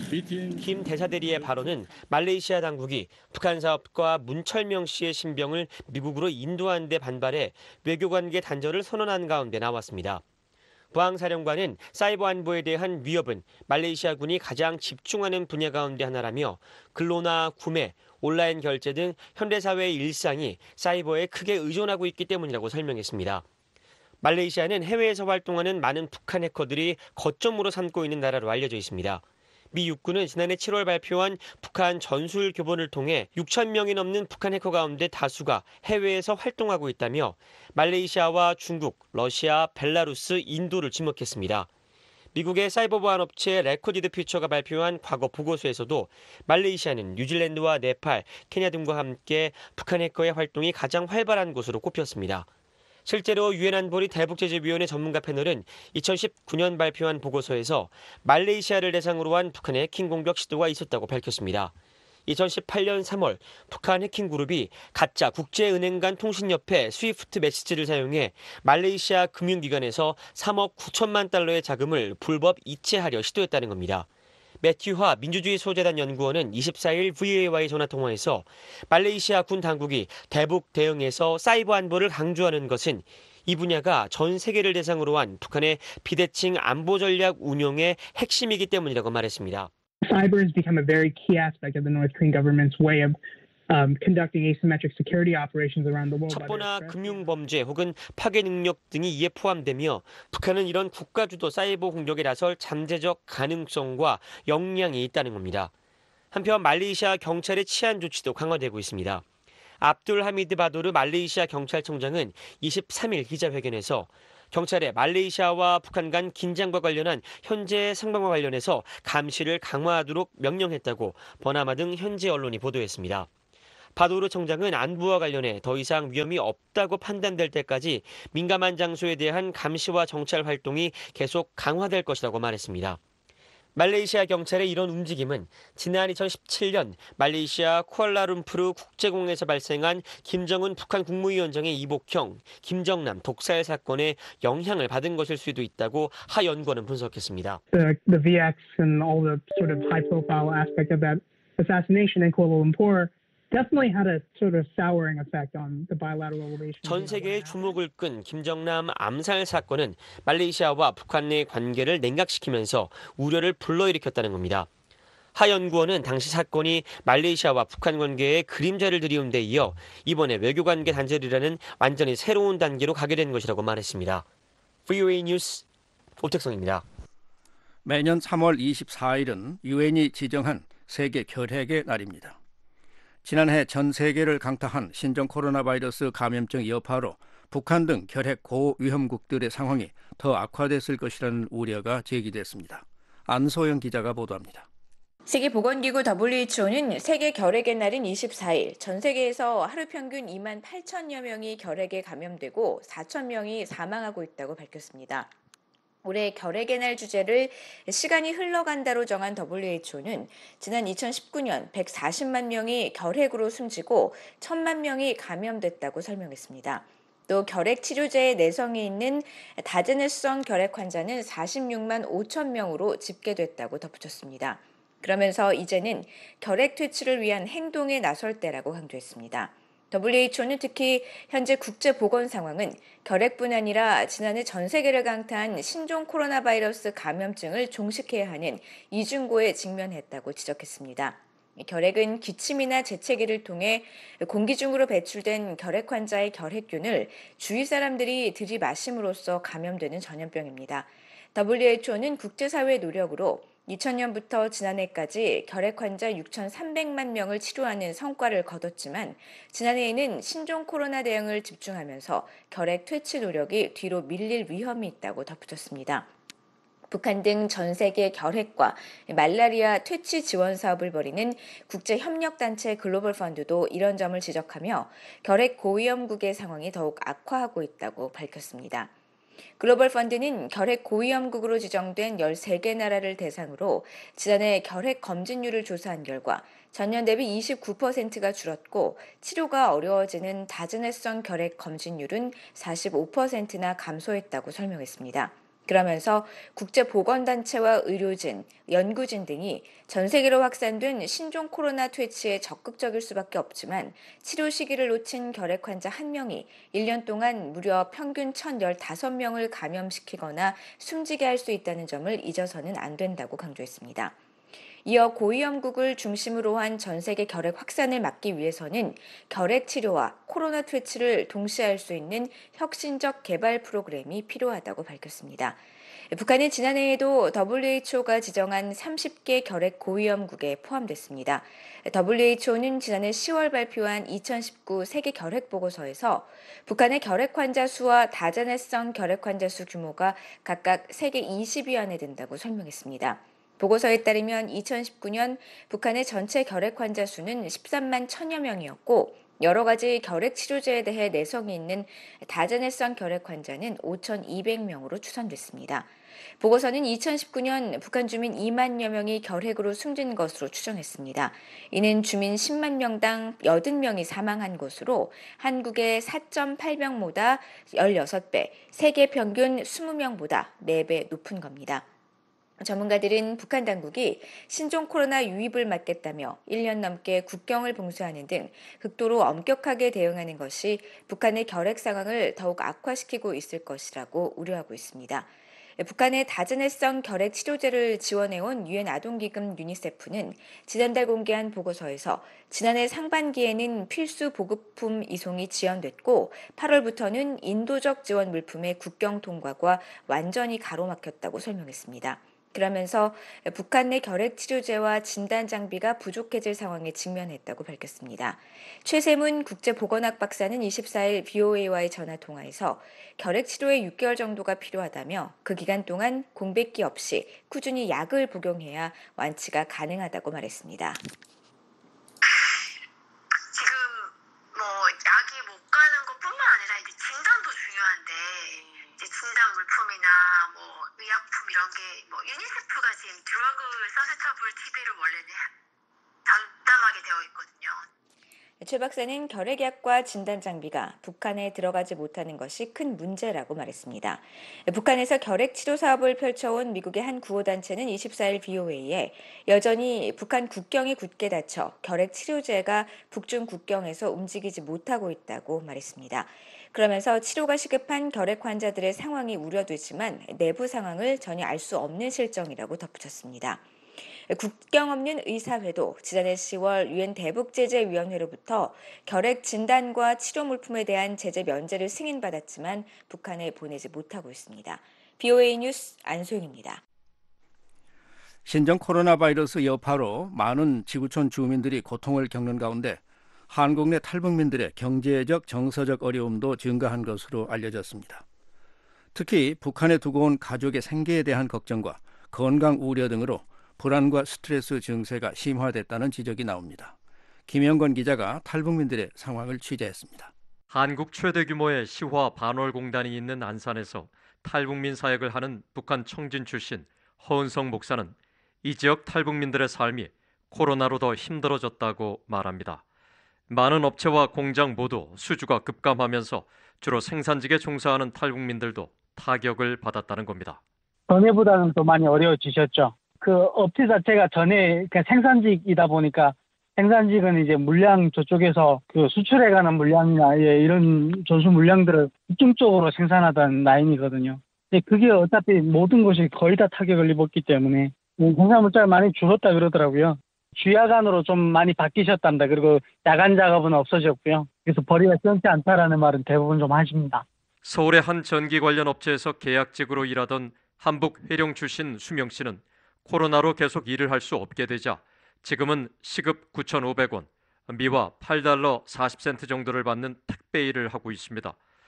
김 대사대리의 발언은 말레이시아 당국이 북한 사업가 문철명 씨의 신병을 미국으로 인도한 데 반발해 외교관계 단절을 선언한 가운데 나왔습니다. 부앙 사령관은 사이버 안보에 대한 위협은 말레이시아 군이 가장 집중하는 분야 가운데 하나라며 근로나 구매, 온라인 결제 등 현대사회의 일상이 사이버에 크게 의존하고 있기 때문이라고 설명했습니다. 말레이시아는 해외에서 활동하는 많은 북한 해커들이 거점으로 삼고 있는 나라로 알려져 있습니다. 미 육군은 지난해 칠월 발표한 북한 전술 교본을 통해 육천 명이 넘는 북한 해커 가운데 다수가 해외에서 활동하고 있다며 말레이시아와 중국, 러시아, 벨라루스, 인도를 지목했습니다. 미국의 사이버 보안 업체 레코디드 퓨처가 발표한 과거 보고서에서도 말레이시아는 뉴질랜드와 네팔, 케냐 등과 함께 북한 해커의 활동이 가장 활발한 곳으로 꼽혔습니다. 실제로 유엔 안보리 대북제재위원회 전문가 패널은 이천십구년 발표한 보고서에서 말레이시아를 대상으로 한 북한의 해킹 공격 시도가 있었다고 밝혔습니다. 이천십팔 년 삼월 북한 해킹그룹이 가짜 국제은행 간 통신협회 스위프트 메시지를 사용해 말레이시아 금융기관에서 삼억 구천만 달러의 자금을 불법 이체하려 시도했다는 겁니다. 매튜화 민주주의 소재단 연구원은 이십사 일 브이오에이와의 전화통화에서 말레이시아 군 당국이 대북 대응에서 사이버 안보를 강조하는 것은 이 분야가 전 세계를 대상으로 한 북한의 비대칭 안보 전략 운용의 핵심이기 때문이라고 말했습니다. Cyber has become a very key aspect of the North Korean government's way of um, conducting asymmetric security operations around the world. 첩보나 금융 범죄 혹은 파괴 능력 등이 이에 포함되며 북한은 이런 국가 주도 사이버 공격에 나설 잠재적 가능성과 역량이 있다는 겁니다. 한편 말레이시아 경찰의 치안 조치도 강화되고 있습니다. 압둘 하미드 바도르 말레이시아 경찰청장은 이십삼 일 기자회견에서 경찰에 말레이시아와 북한 간 긴장과 관련한 현재 상황과 관련해서 감시를 강화하도록 명령했다고 버나마 등 현지 언론이 보도했습니다. 바도르 청장은 안보와 관련해 더 이상 위험이 없다고 판단될 때까지 민감한 장소에 대한 감시와 정찰 활동이 계속 강화될 것이라고 말했습니다. 말레이시아 경찰의 이런 움직임은 지난 이천십칠 년 말레이시아 쿠알라룸푸르 국제공항에서 발생한 김정은 북한 국무위원장의 이복형 김정남 독살 사건에 영향을 받은 것일 수도 있다고 하 연구원은 분석했습니다. The, the V X and all the sort of high-profile aspect of that assassination in Kuala Lumpur definitely had a sort of souring effect on the bilateral relations. 전 세계의 주목을 끈 김정남 암살 사건은 말레이시아와 북한 내 관계를 냉각시키면서 우려를 불러일으켰다는 겁니다. 하 연구원은 당시 사건이 말레이시아와 북한 관계에 그림자를 들이운 데 이어 이번에 외교관계 단절이라는 완전히 새로운 단계로 가게 된 것이라고 말했습니다. 브이오에이 뉴스 오택성입니다. 매년 삼월 이십사일은 유엔이 지정한 세계 결핵의 날입니다. 지난해 전 세계를 강타한 신종 코로나 바이러스 감염증 여파로 북한 등 결핵 고위험국들의 상황이 더 악화됐을 것이라는 우려가 제기됐습니다. 안소영 기자가 보도합니다. 세계보건기구 더블유에이치오는 세계 결핵의 날인 이십사 일 전 세계에서 하루 평균 이만 팔천여 명이 결핵에 감염되고 사천 명이 사망하고 있다고 밝혔습니다. 올해 결핵의 날 주제를 시간이 흘러간다로 정한 더블유에이치오는 지난 이천십구 년 백사십만 명이 결핵으로 숨지고 천만 명이 감염됐다고 설명했습니다. 또 결핵 치료제에 내성이 있는 다제네성 결핵 환자는 사십육만 오천 명으로 집계됐다고 덧붙였습니다. 그러면서 이제는 결핵 퇴치를 위한 행동에 나설 때라고 강조했습니다. 더블유에이치오는 특히 현재 국제 보건 상황은 결핵뿐 아니라 지난해 전 세계를 강타한 신종 코로나 바이러스 감염증을 종식해야 하는 이중고에 직면했다고 지적했습니다. 결핵은 기침이나 재채기를 통해 공기 중으로 배출된 결핵 환자의 결핵균을 주위 사람들이 들이마심으로써 감염되는 전염병입니다. 더블유에이치오는 국제사회의 노력으로 이천 년부터 지난해까지 결핵 환자 육천삼백만 명을 치료하는 성과를 거뒀지만 지난해에는 신종 코로나 대응을 집중하면서 결핵 퇴치 노력이 뒤로 밀릴 위험이 있다고 덧붙였습니다. 북한 등 전 세계 결핵과 말라리아 퇴치 지원 사업을 벌이는 국제협력단체 글로벌 펀드도 이런 점을 지적하며 결핵 고위험국의 상황이 더욱 악화하고 있다고 밝혔습니다. 글로벌 펀드는 결핵 고위험국으로 지정된 열세 개 나라를 대상으로 지난해 결핵 검진율을 조사한 결과 전년 대비 이십구 퍼센트가 줄었고 치료가 어려워지는 다제네성 결핵 검진율은 사십오 퍼센트나 감소했다고 설명했습니다. 그러면서 국제보건단체와 의료진, 연구진 등이 전 세계로 확산된 신종 코로나 퇴치에 적극적일 수밖에 없지만 치료 시기를 놓친 결핵 환자 한 명이 일 년 동안 무려 평균 천십오 명을 감염시키거나 숨지게 할 수 있다는 점을 잊어서는 안 된다고 강조했습니다. 이어 고위험국을 중심으로 한 전 세계 결핵 확산을 막기 위해서는 결핵 치료와 코로나 퇴치를 동시에 할 수 있는 혁신적 개발 프로그램이 필요하다고 밝혔습니다. 북한은 지난해에도 더블유에이치오가 지정한 서른 개 결핵 고위험국에 포함됐습니다. 더블유에이치오는 지난해 시월 발표한 이천십구 세계 결핵 보고서에서 북한의 결핵 환자 수와 다제네성 결핵 환자 수 규모가 각각 세계 이십 위 안에 든다고 설명했습니다. 보고서에 따르면 이천십구 년 북한의 전체 결핵 환자 수는 십삼만 천여 명이었고 여러 가지 결핵 치료제에 대해 내성이 있는 다제네성 결핵 환자는 오천이백 명으로 추산됐습니다. 보고서는 이천십구 년 북한 주민 이만여 명이 결핵으로 숨진 것으로 추정했습니다. 이는 주민 십만 명당 여덟 명이 사망한 것으로 한국의 사 점 팔 명보다 열여섯 배, 세계 평균 이십 명보다 네 배 높은 겁니다. 전문가들은 북한 당국이 신종 코로나 유입을 막겠다며 일 년 넘게 국경을 봉쇄하는 등 극도로 엄격하게 대응하는 것이 북한의 결핵 상황을 더욱 악화시키고 있을 것이라고 우려하고 있습니다. 북한의 다전해성 결핵 치료제를 지원해온 유엔 아동기금 유니세프는 지난달 공개한 보고서에서 지난해 상반기에는 필수 보급품 이송이 지연됐고 팔월부터는 인도적 지원 물품의 국경 통과가 완전히 가로막혔다고 설명했습니다. 그러면서 북한 내 결핵 치료제와 진단 장비가 부족해질 상황에 직면했다고 밝혔습니다. 최세문 국제보건학 박사는 이십사 일 브이오에이와의 전화통화에서 결핵 치료에 육 개월 정도가 필요하다며 그 기간 동안 공백기 없이 꾸준히 약을 복용해야 완치가 가능하다고 말했습니다. 지금 뭐 약이 못 가는 것뿐만 아니라 이제 진단도 중요한데 이제 진단 물품이나 뭐 의약품 이런 게 뭐 유니세프가 지금 드러그 서세터블 티비를 원래는 담당하게 되어 있거든요. 최 박사는 결핵약과 진단 장비가 북한에 들어가지 못하는 것이 큰 문제라고 말했습니다. 북한에서 결핵 치료 사업을 펼쳐온 미국의 한 구호단체는 이십사 일 브이오에이에 여전히 북한 국경이 굳게 닫혀 결핵 치료제가 북중 국경에서 움직이지 못하고 있다고 말했습니다. 그러면서 치료가 시급한 결핵 환자들의 상황이 우려되지만 내부 상황을 전혀 알 수 없는 실정이라고 덧붙였습니다. 국경 없는 의사회도 지난해 시월 유엔 대북제재위원회로부터 결핵 진단과 치료 물품에 대한 제재 면제를 승인받았지만 북한에 보내지 못하고 있습니다. 브이오에이 뉴스 안소영입니다. 신종 코로나 바이러스 여파로 많은 지구촌 주민들이 고통을 겪는 가운데 한국 내 탈북민들의 경제적, 정서적 어려움도 증가한 것으로 알려졌습니다. 특히 북한에 두고 온 가족의 생계에 대한 걱정과 건강 우려 등으로 불안과 스트레스 증세가 심화됐다는 지적이 나옵니다. 김영건 기자가 탈북민들의 상황을 취재했습니다. 한국 최대 규모의 시화 반월공단이 있는 안산에서 탈북민 사역을 하는 북한 청진 출신 허은성 목사는 이 지역 탈북민들의 삶이 코로나로 더 힘들어졌다고 말합니다. 많은 업체와 공장 모두 수주가 급감하면서 주로 생산직에 종사하는 탈북민들도 타격을 받았다는 겁니다. 전에보다는 더 많이 어려워지셨죠. 그 업체 자체가 전에 생산직이다 보니까 생산직은 이제 물량 저쪽에서 그 수출해가는 물량이나 예, 이런 전수 물량들을 집중적으로 생산하던 라인이거든요. 근데 그게 어차피 모든 것이 거의 다 타격을 입었기 때문에 생산 물자가 많이 줄었다 그러더라고요. 주야간으로 좀 많이 바뀌셨답니다. 그리고 야간 작업은 없어졌고요. 그래서 벌이가 시원치 않다라는 말은 대부분 좀 하십니다. 서울의 한 전기 관련 업체에서 계약직으로 일하던 한북 회령 출신 수명 씨는 코로나로 계속 일을 할 수 없게 되자 지금은 시급 구천오백 원, 미화 팔 달러 사십 센트 정도를 받는 택배 일을 하고 있습니다.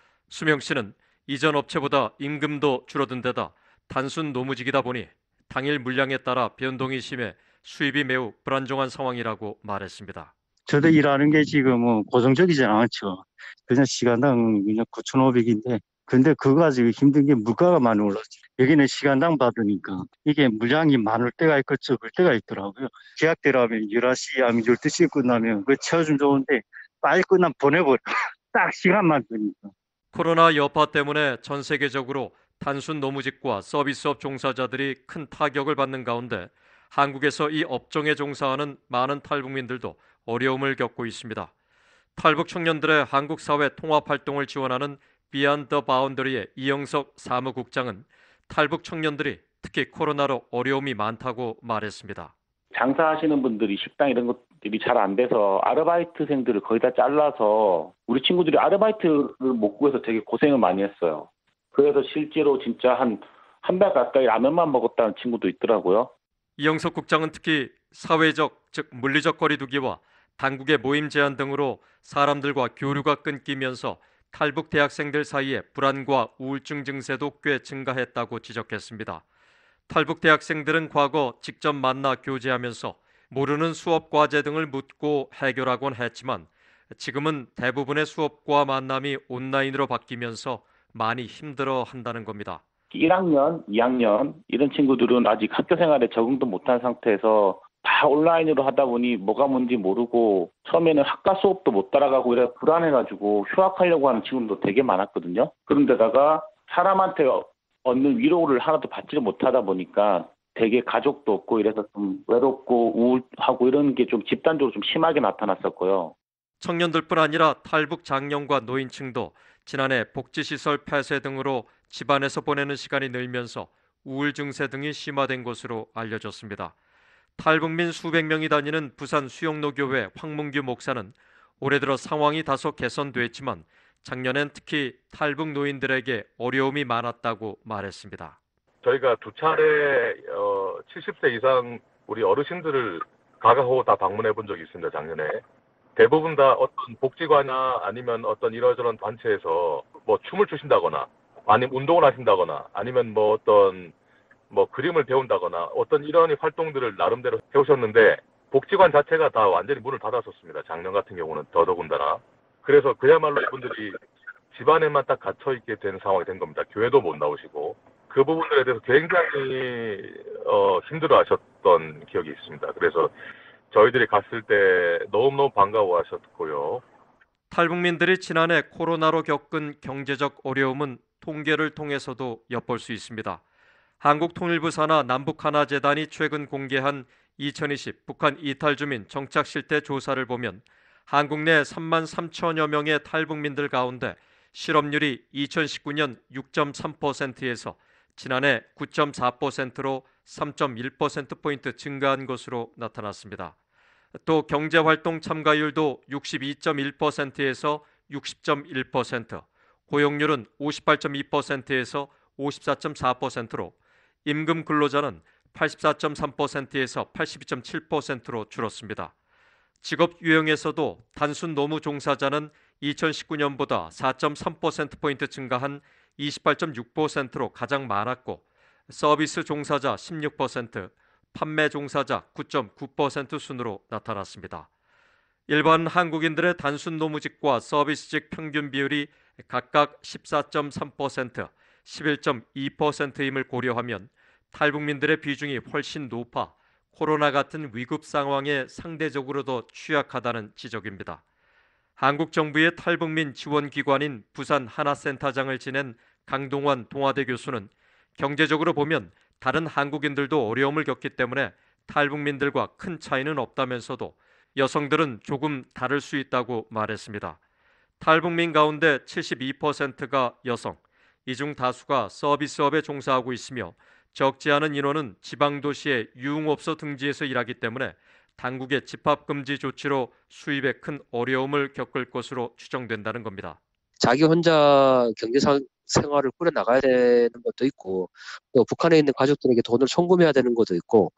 수명 씨는 이전 업체보다 임금도 줄어든 데다 단순 노무직이다 보니 당일 물량에 따라 변동이 심해 수입이 매우 불안정한 상황이라고 말했습니다. 저도 일하는 게 지금 고정적이지 않죠. 그냥 시간당 그냥 구천오백인데 근데 그거 가지고 힘든 게 물가가 많이 올랐지. 여기는 시간당 받으니까 이게 물량이 많을 때가 있고 적을 때가 있더라고요. 계약대로하면 열한 시 하면 열두 시에 끝나면 그거 채워주면 좋은데 빨리 끝나면 보내버려. 딱 시간만 주니까. 코로나 여파 때문에 전 세계적으로 단순 노무직과 서비스업 종사자들이 큰 타격을 받는 가운데 한국에서 이 업종에 종사하는 많은 탈북민들도 어려움을 겪고 있습니다. 탈북 청년들의 한국 사회 통합 활동을 지원하는 Beyond the Boundary의 이영석 사무국장은 탈북 청년들이 특히 코로나로 어려움이 많다고 말했습니다. 장사하시는 분들이 식당 이런 것들이 잘 안 돼서 아르바이트생들을 거의 다 잘라서 우리 친구들이 아르바이트를 못 구해서 되게 고생을 많이 했어요. 그래서 실제로 진짜 한 한 달 가까이 라면만 먹었다는 친구도 있더라고요. 이영석 국장은 특히 사회적, 즉 물리적 거리두기와 당국의 모임 제한 등으로 사람들과 교류가 끊기면서 탈북 대학생들 사이에 불안과 우울증 증세도 꽤 증가했다고 지적했습니다. 탈북 대학생들은 과거 직접 만나 교제하면서 모르는 수업 과제 등을 묻고 해결하곤 했지만 지금은 대부분의 수업과 만남이 온라인으로 바뀌면서 많이 힘들어한다는 겁니다. 일 학년, 이 학년 이런 친구들은 아직 학교 생활에 적응도 못한 상태에서 다 온라인으로 하다 보니 뭐가 뭔지 모르고 처음에는 학과 수업도 못 따라가고 이래 불안해가지고 휴학하려고 하는 친구들도 되게 많았거든요. 그런데다가 사람한테 얻는 위로를 하나도 받지를 못하다 보니까 되게 가족도 없고 이래서 좀 외롭고 우울하고 이런 게 좀 집단적으로 좀 심하게 나타났었고요. 청년들뿐 아니라 탈북 장년과 노인층도 지난해 복지시설 폐쇄 등으로 집안에서 보내는 시간이 늘면서 우울 증세 등이 심화된 것으로 알려졌습니다. 탈북민 수백 명이 다니는 부산 수영로교회 황문규 목사는 올해 들어 상황이 다소 개선됐지만 작년엔 특히 탈북 노인들에게 어려움이 많았다고 말했습니다. 저희가 두 차례 어, 칠십 세 이상 우리 어르신들을 가가호 다 방문해 본 적이 있습니다. 작년에. 대부분 다 어떤 복지관이나 아니면 어떤 이러저런 단체에서 뭐 춤을 추신다거나 아니면 운동을 하신다거나 아니면 뭐 어떤 뭐 그림을 배운다거나 어떤 이런 활동들을 나름대로 해오셨는데 복지관 자체가 다 완전히 문을 닫았었습니다. 작년 같은 경우는 더더군다나. 그래서 그야말로 이분들이 집안에만 딱 갇혀있게 된 상황이 된 겁니다. 교회도 못 나오시고. 그 부분들에 대해서 굉장히 어, 힘들어하셨던 기억이 있습니다. 그래서 저희들이 갔을 때 너무너무 반가워하셨고요. 탈북민들이 지난해 코로나로 겪은 경제적 어려움은 통계를 통해서도 엿볼 수 있습니다. 한국통일부 산하 남북하나재단이 최근 공개한 이천이십 북한 이탈주민 정착실태 조사를 보면 한국 내 삼만 삼천여 명의 탈북민들 가운데 실업률이 이천십구 년 육 점 삼 퍼센트에서 지난해 구 점 사 퍼센트로 삼 점 일 퍼센트포인트 증가한 것으로 나타났습니다. 또 경제활동 참가율도 육십이 점 일 퍼센트에서 육십 점 일 퍼센트, 고용률은 오십팔 점 이 퍼센트에서 오십사 점 사 퍼센트로 임금 근로자는 팔십사 점 삼 퍼센트에서 팔십이 점 칠 퍼센트로 줄었습니다. 직업 유형에서도 단순 노무 종사자는 이천십구 년보다 사 점 삼 퍼센트포인트 증가한 이십팔 점 육 퍼센트로 가장 많았고 서비스 종사자 십육 퍼센트, 판매 종사자 구 점 구 퍼센트 순으로 나타났습니다. 일반 한국인들의 단순 노무직과 서비스직 평균 비율이 각각 십사 점 삼 퍼센트, 십일 점 이 퍼센트임을 고려하면 탈북민들의 비중이 훨씬 높아 코로나 같은 위급 상황에 상대적으로 더 취약하다는 지적입니다. 한국 정부의 탈북민 지원 기관인 부산 하나센터장을 지낸 강동원 동아대 교수는 경제적으로 보면 다른 한국인들도 어려움을 겪기 때문에 탈북민들과 큰 차이는 없다면서도 여성들은 조금 다를 수 있다고 말했습니다. 탈북민 가운데 칠십이 퍼센트가 여성, 이 중 다수가 서비스업에 종사하고 있으며 적지 않은 인원은 지방도시의 유흥업소 등지에서 일하기 때문에 당국의 집합금지 조치로 수입에 큰 어려움을 겪을 것으로 추정된다는 겁니다. 자기 혼자 경제 생활을 꾸려 나가야 되는 것도 있고 또 북한에 있는 가족들에게 돈을 송금해야 되는 것도 있고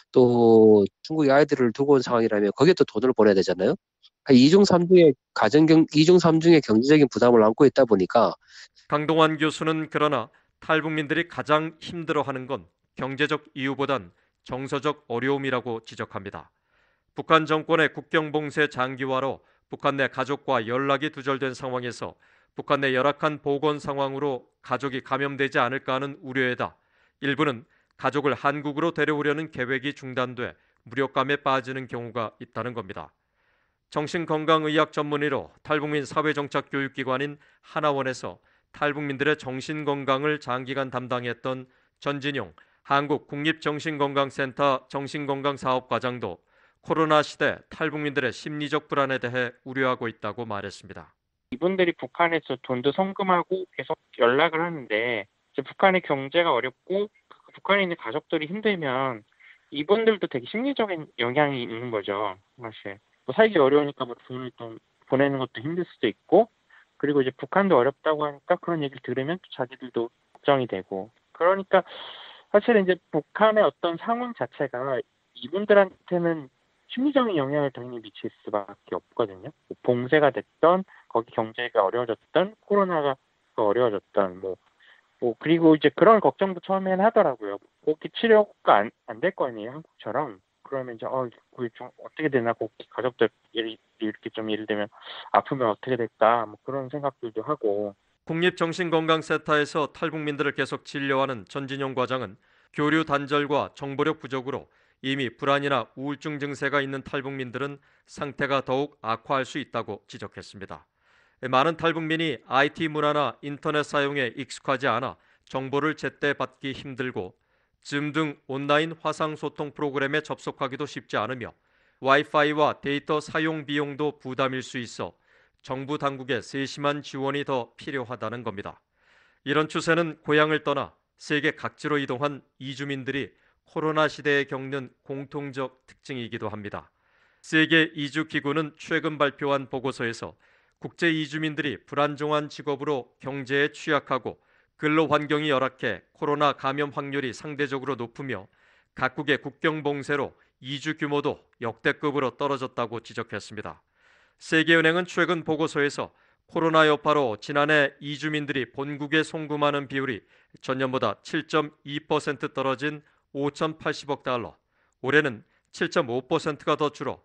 또 중국의 아이들을 두고 온 상황이라면 거기에 또 돈을 보내야 되잖아요. 이중 삼중의 가정경 이중 삼중의 경제적인 부담을 안고 있다 보니까 강동환 교수는 그러나 탈북민들이 가장 힘들어하는 건 경제적 이유보단 정서적 어려움이라고 지적합니다. 북한 정권의 국경봉쇄 장기화로 북한 내 가족과 연락이 두절된 상황에서 북한 내 열악한 보건 상황으로 가족이 감염되지 않을까 하는 우려에다 일부는 가족을 한국으로 데려오려는 계획이 중단돼 무력감에 빠지는 경우가 있다는 겁니다. 정신건강의학 전문의로 탈북민 사회정착교육기관인 하나원에서 탈북민들의 정신건강을 장기간 담당했던 전진용 한국국립정신건강센터 정신건강사업과장도 코로나 시대 탈북민들의 심리적 불안에 대해 우려하고 있다고 말했습니다. 이분들이 북한에서 돈도 송금하고 계속 연락을 하는데 이제 북한의 경제가 어렵고 북한에 있는 가족들이 힘들면 이분들도 되게 심리적인 영향이 있는 거죠. 사실 뭐 살기 어려우니까 뭐 돈을 좀 보내는 것도 힘들 수도 있고 그리고 이제 북한도 어렵다고 하니까 그런 얘기를 들으면 또 자기들도 걱정이 되고 그러니까 사실은 이제 북한의 어떤 상황 자체가 이분들한테는 심리적인 영향을 당연히 미칠 수밖에 없거든요. 뭐 봉쇄가 됐던 거기 경제가 어려워졌던 코로나가 어려워졌던 뭐, 뭐 그리고 이제 그런 걱정도 처음에는 하더라고요. 거기 치료가 안, 안 될 거 아니에요, 한국처럼. 그러면 이제 어, 그게 좀 어떻게 되나, 거기 가족들 이렇게 좀 예를 들면 아프면 어떻게 될까, 뭐 그런 생각들도 하고. 국립정신건강센터에서 탈북민들을 계속 진료하는 전진용 과장은 교류 단절과 정보력 부족으로 이미 불안이나 우울증 증세가 있는 탈북민들은 상태가 더욱 악화할 수 있다고 지적했습니다. 많은 탈북민이 아이티 문화나 인터넷 사용에 익숙하지 않아 정보를 제때 받기 힘들고 줌 등 온라인 화상소통 프로그램에 접속하기도 쉽지 않으며 와이파이와 데이터 사용 비용도 부담일 수 있어 정부 당국의 세심한 지원이 더 필요하다는 겁니다. 이런 추세는 고향을 떠나 세계 각지로 이동한 이주민들이 코로나 시대에 겪는 공통적 특징이기도 합니다. 세계 이주기구는 최근 발표한 보고서에서 국제 이주민들이 불안정한 직업으로 경제에 취약하고 근로 환경이 열악해 코로나 감염 확률이 상대적으로 높으며 각국의 국경 봉쇄로 이주 규모도 역대급으로 떨어졌다고 지적했습니다. 세계은행은 최근 보고서에서 코로나 여파로 지난해 이주민들이 본국에 송금하는 비율이 전년보다 칠 점 이 퍼센트 떨어진 오천팔십억 달러, 올해는 칠 점 오 퍼센트가 더 줄어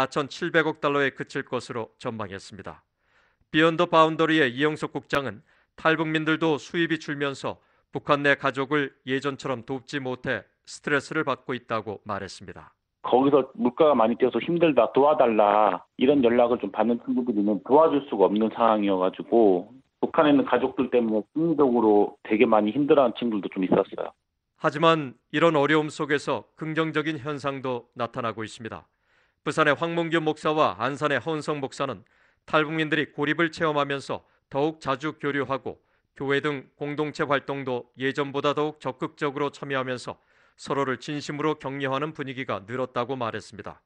사천칠백억 달러에 그칠 것으로 전망했습니다. 비욘드 바운더리의 이영석 국장은 탈북민들도 수입이 줄면서 북한 내 가족을 예전처럼 돕지 못해 스트레스를 받고 있다고 말했습니다. 거기서 물가가 많이 뛰어서 힘들다, 도와달라 이런 연락을 좀 받는 친구들이면 도와줄 수가 없는 상황이어가지고 북한에 있는 가족들 때문에 심리적으로 되게 많이 힘들어하는 친구들도 좀 있었어요. 하지만 이런 어려움 속에서 긍정적인 현상도 나타나고 있습니다. 부산의 황문규 목사와 안산의 허은성 목사는 탈북민들이 고립을 체험하면서 더욱 자주 교류하고 교회 등 공동체 활동도 예전보다 더욱 적극적으로 참여하면서 서로를 진심으로 격려하는 분위기가 늘었다고 말했습니다.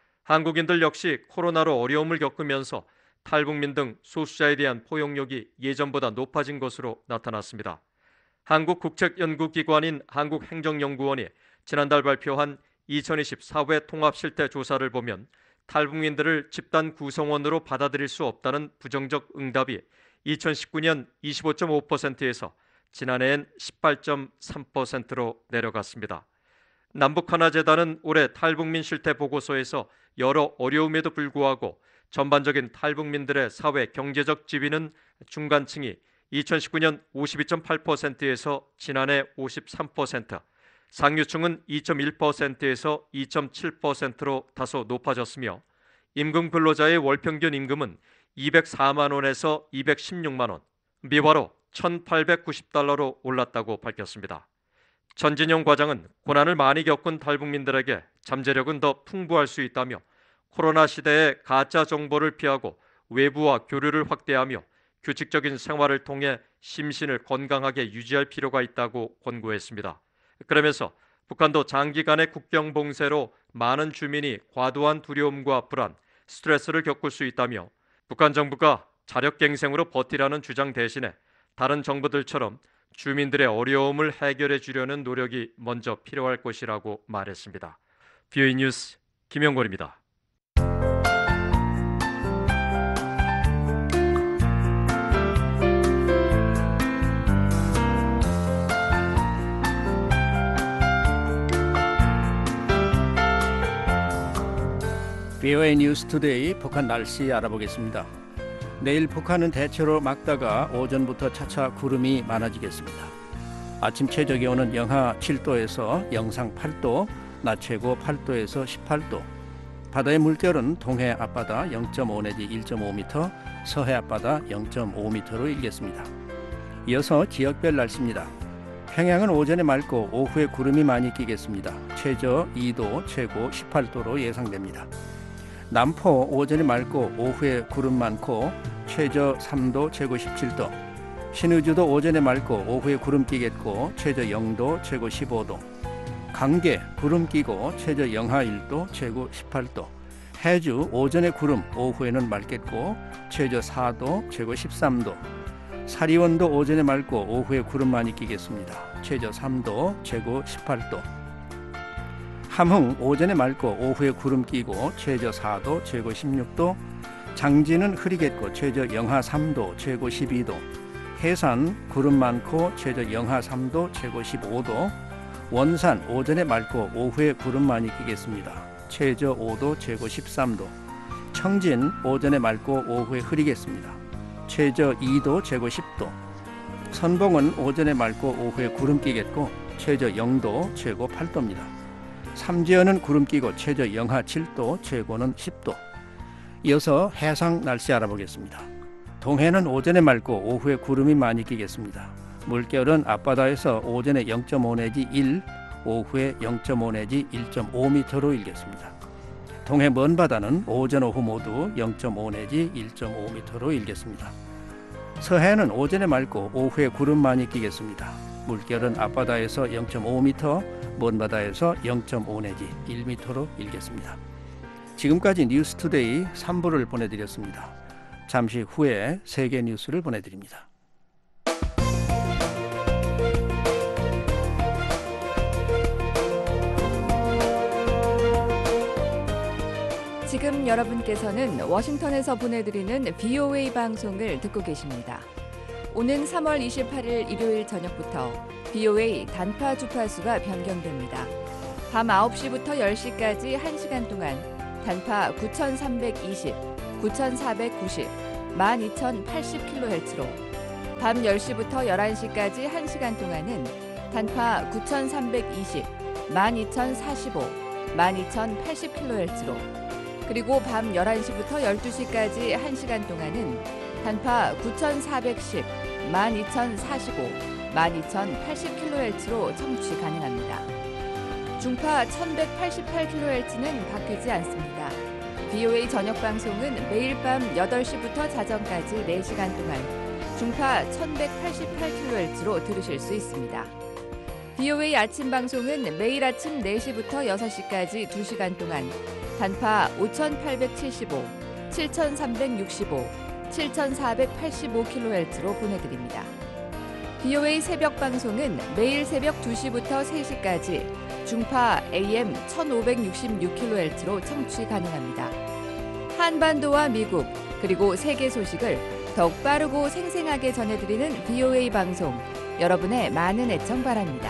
한국인들 역시 코로나로 어려움을 겪으면서 탈북민 등 소수자에 대한 포용력이 예전보다 높아진 것으로 나타났습니다. 한국국책연구기관인 한국행정연구원이 지난달 발표한 이천이십사 회 통합실태조사를 보면 탈북민들을 집단 구성원으로 받아들일 수 없다는 부정적 응답이 이천십구 년 이십오 점 오 퍼센트에서 지난해엔 십팔 점 삼 퍼센트로 내려갔습니다. 남북하나재단은 올해 탈북민 실태 보고서에서 여러 어려움에도 불구하고 전반적인 탈북민들의 사회 경제적 지위는 중간층이 이천십구 년 오십이 점 팔 퍼센트에서 지난해 오십삼 퍼센트, 상류층은 이 점 일 퍼센트에서 이 점 칠 퍼센트로 다소 높아졌으며 임금 근로자의 월평균 임금은 이백사만 원에서 이백십육만 원, 미화로 천팔백구십 달러로 올랐다고 밝혔습니다. 전진용 과장은 고난을 많이 겪은 탈북민들에게 잠재력은 더 풍부할 수 있다며 코로나 시대에 가짜 정보를 피하고 외부와 교류를 확대하며 규칙적인 생활을 통해 심신을 건강하게 유지할 필요가 있다고 권고했습니다. 그러면서 북한도 장기간의 국경 봉쇄로 많은 주민이 과도한 두려움과 불안, 스트레스를 겪을 수 있다며 북한 정부가 자력갱생으로 버티라는 주장 대신에 다른 정부들처럼 주민들의 어려움을 해결해 주려는 노력이 먼저 필요할 것이라고 말했습니다. 비오이 뉴스 김영권입니다. 비오에이 뉴스 투데이 북한 날씨 알아보겠습니다. 내일 북한은 대체로 맑다가 오전부터 차차 구름이 많아지겠습니다. 아침 최저 기온은 영하 칠 도에서 영상 팔 도, 낮 최고 팔 도에서 십팔 도. 바다의 물결은 동해 앞바다 영 점 오 내지 일 점 오 미터, 서해 앞바다 영 점 오 미터로 일겠습니다. 이어서 지역별 날씨입니다. 평양은 오전에 맑고 오후에 구름이 많이 끼겠습니다. 최저 이 도, 최고 십팔 도로 예상됩니다. 남포 오전에 맑고 오후에 구름 많고 최저 삼 도, 최고 십칠 도. 신의주도 오전에 맑고 오후에 구름 끼겠고 최저 영 도, 최고 십오 도. 강계 구름 끼고 최저 영하 일 도, 최고 십팔 도. 해주 오전에 구름, 오후에는 맑겠고 최저 사 도, 최고 십삼 도. 사리원도 오전에 맑고 오후에 구름 많이 끼겠습니다. 최저 삼 도, 최고 십팔 도. 함흥 오전에 맑고 오후에 구름 끼고 최저 사 도, 최고 십육 도. 장진은 흐리겠고 최저 영하 삼 도, 최고 십이 도. 해산 구름 많고 최저 영하 삼 도, 최고 십오 도. 원산 오전에 맑고 오후에 구름 많이 끼겠습니다. 최저 오 도, 최고 십삼 도. 청진 오전에 맑고 오후에 흐리겠습니다. 최저 이 도, 최고 십 도. 선봉은 오전에 맑고 오후에 구름 끼겠고 최저 영 도, 최고 팔 도입니다. 삼지연은 구름 끼고 최저 영하 칠 도, 최고는 십 도. 이어서 해상 날씨 알아보겠습니다. 동해는 오전에 맑고 오후에 구름이 많이 끼겠습니다. 물결은 앞바다에서 오전에 영 점 오 내지 일, 오후에 영 점 오 내지 일 점 오 미터로 일겠습니다. 동해 먼바다는 오전 오후 모두 영 점 오 내지 일 점 오 미터로 일겠습니다. 서해는 오전에 맑고 오후에 구름 많이 끼겠습니다. 물결은 앞바다에서 영 점 오 미터, 먼바다에서 영 점 오 내지 일 미터로 일겠습니다. 지금까지 뉴스투데이 삼 부를 보내드렸습니다. 잠시 후에 세계 뉴스를 보내드립니다. 지금 여러분께서는 워싱턴에서 보내드리는 브이오에이 방송을 듣고 계십니다. 오는 삼월 이십팔일 일요일 저녁부터 브이오에이 단파 주파수가 변경됩니다. 밤 아홉 시부터 열 시까지 한 시간 동안 단파 구천삼백이십, 구천사백구십, 만 이천팔십 킬로헤르츠로, 밤 열 시부터 열한 시까지 한 시간 동안은 단파 구천삼백이십, 만 이천사십오, 만 이천팔십 킬로헤르츠로, 그리고 밤 열한 시부터 열두 시까지 한 시간 동안은 단파 구천사백십, 만 이천사십오, 만 이천팔십 킬로헤르츠로 청취 가능합니다. 중파 천백팔십팔 킬로헤르츠는 바뀌지 않습니다. 브이오에이 저녁 방송은 매일 밤 여덟 시부터 자정까지 네 시간 동안 중파 천백팔십팔 킬로헤르츠로 들으실 수 있습니다. 브이오에이 아침 방송은 매일 아침 네 시부터 여섯 시까지 두 시간 동안 단파 오천팔백칠십오, 칠천삼백육십오, 칠천사백팔십오 킬로헤르츠로 보내드립니다. 브이오에이 새벽 방송은 매일 새벽 두 시부터 세 시까지 중파 에이엠 천오백육십육 킬로헤르츠로 청취 가능합니다. 한반도와 미국 그리고 세계 소식을 더욱 빠르고 생생하게 전해드리는 브이오에이 방송, 여러분의 많은 애청 바랍니다.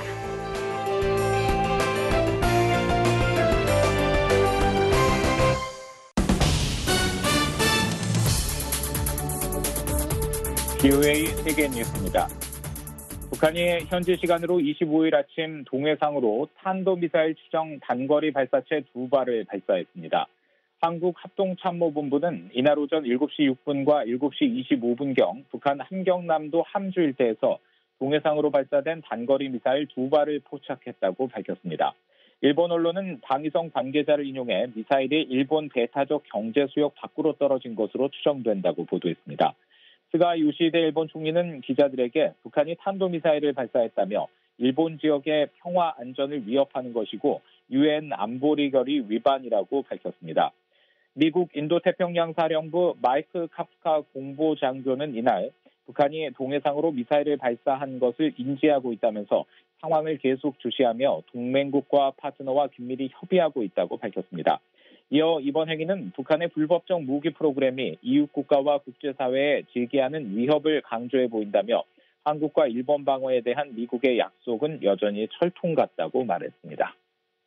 브이오에이 세계 뉴스입니다. 북한이 현지 시간으로 이십오일 아침 동해상으로 탄도미사일 추정 단거리 발사체 두 발을 발사했습니다. 한국합동참모본부는 이날 오전 일곱 시 육 분과 일곱 시 이십오 분경 북한 함경남도 함주 일대에서 동해상으로 발사된 단거리 미사일 두 발을 포착했다고 밝혔습니다. 일본 언론은 방위성 관계자를 인용해 미사일이 일본 배타적 경제 수역 밖으로 떨어진 것으로 추정된다고 보도했습니다. 스가 요시히데 일본 총리는 기자들에게 북한이 탄도미사일을 발사했다며 일본 지역의 평화 안전을 위협하는 것이고 유엔 안보리결의 위반이라고 밝혔습니다. 미국 인도태평양 사령부 마이크 카프카 공보장교는 이날 북한이 동해상으로 미사일을 발사한 것을 인지하고 있다면서 상황을 계속 주시하며 동맹국과 파트너와 긴밀히 협의하고 있다고 밝혔습니다. 이어 이번 행위는 북한의 불법적 무기 프로그램이 이웃 국가와 국제사회에 제기하는 위협을 강조해 보인다며 한국과 일본 방어에 대한 미국의 약속은 여전히 철통 같다고 말했습니다.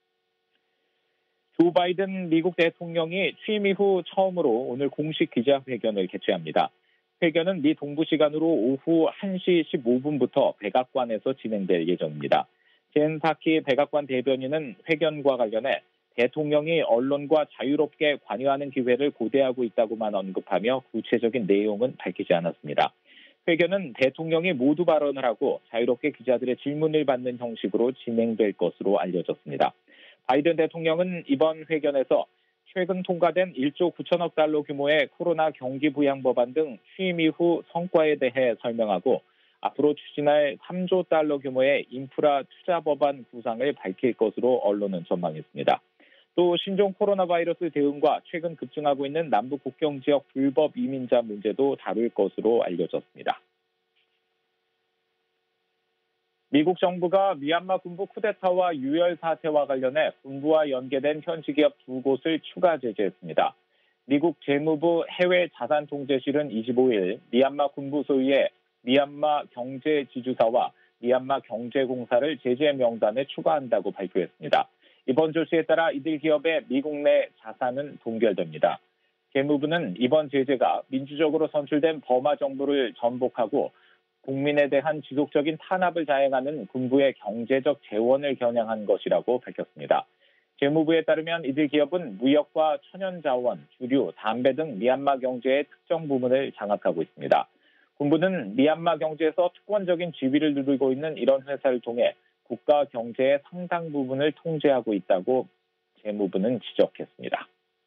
조 바이든 미국 대통령이 취임 이후 처음으로 오늘 공식 기자회견을 개최합니다. 회견은 미 동부 시간으로 오후 한 시 십오 분부터 백악관에서 진행될 예정입니다. 젠 사키 백악관 대변인은 회견과 관련해 대통령이 언론과 자유롭게 관여하는 기회를 고대하고 있다고만 언급하며 구체적인 내용은 밝히지 않았습니다. 회견은 대통령이 모두 발언을 하고 자유롭게 기자들의 질문을 받는 형식으로 진행될 것으로 알려졌습니다. 바이든 대통령은 이번 회견에서 최근 통과된 일조 구천억 달러 규모의 코로나 경기 부양 법안 등 취임 이후 성과에 대해 설명하고 앞으로 추진할 삼조 달러 규모의 인프라 투자 법안 구상을 밝힐 것으로 언론은 전망했습니다. 또 신종 코로나 바이러스 대응과 최근 급증하고 있는 남북 국경 지역 불법 이민자 문제도 다룰 것으로 알려졌습니다. 미국 정부가 미얀마 군부 쿠데타와 유혈 사태와 관련해 군부와 연계된 현지 기업 두 곳을 추가 제재했습니다. 미국 재무부 해외자산통제실은 이십오일 미얀마 군부 소유의 미얀마 경제지주사와 미얀마 경제공사를 제재 명단에 추가한다고 발표했습니다. 이번 조치에 따라 이들 기업의 미국 내 자산은 동결됩니다. 재무부는 이번 제재가 민주적으로 선출된 버마 정부를 전복하고 국민에 대한 지속적인 탄압을 자행하는 군부의 경제적 재원을 겨냥한 것이라고 밝혔습니다. 재무부에 따르면 이들 기업은 무역과 천연자원, 주류, 담배 등 미얀마 경제의 특정 부문을 장악하고 있습니다. 군부는 미얀마 경제에서 특권적인 지위를 누리고 있는 이런 회사를 통해 국가 경제의 상당 부분을 통제하고 있다고 재무부는 지적했습니다.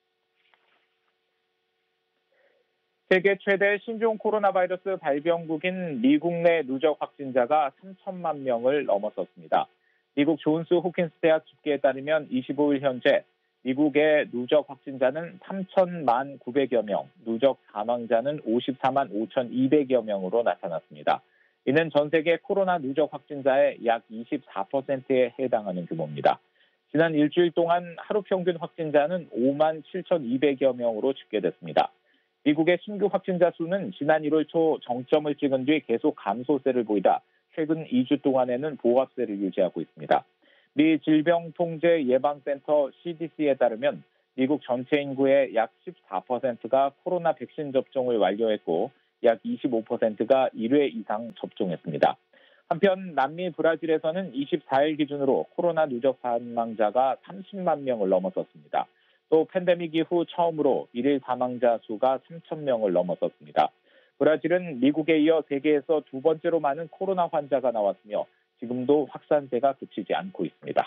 세계 최대 신종 코로나 바이러스 발병국인 미국 내 누적 확진자가 삼천만 명을 넘어섰습니다. 미국 존스 호킨스 대학 집계에 따르면 이십오 일 현재 미국의 누적 확진자는 삼천만 구백여 명, 누적 사망자는 오십사만 오천이백여 명으로 나타났습니다. 이는 전 세계 코로나 누적 확진자의 약 이십사 퍼센트에 해당하는 규모입니다. 지난 일주일 동안 하루 평균 확진자는 오만 칠천이백여 명으로 집계됐습니다. 미국의 신규 확진자 수는 지난 일월 초 정점을 찍은 뒤 계속 감소세를 보이다 최근 이 주 동안에는 보합세를 유지하고 있습니다. 미 질병통제예방센터 씨디씨에 따르면 미국 전체 인구의 약 십사 퍼센트가 코로나 백신 접종을 완료했고 약 이십오 퍼센트가 일 회 이상 접종했습니다. 한편 남미 브라질에서는 이십사 일 기준으로 코로나 누적 사망자가 삼십만 명을 넘어섰습니다. 또 팬데믹 이후 처음으로 일일 사망자 수가 삼천 명을 넘어섰습니다. 브라질은 미국에 이어 세계에서 두 번째로 많은 코로나 환자가 나왔으며 지금도 확산세가 그치지 않고 있습니다.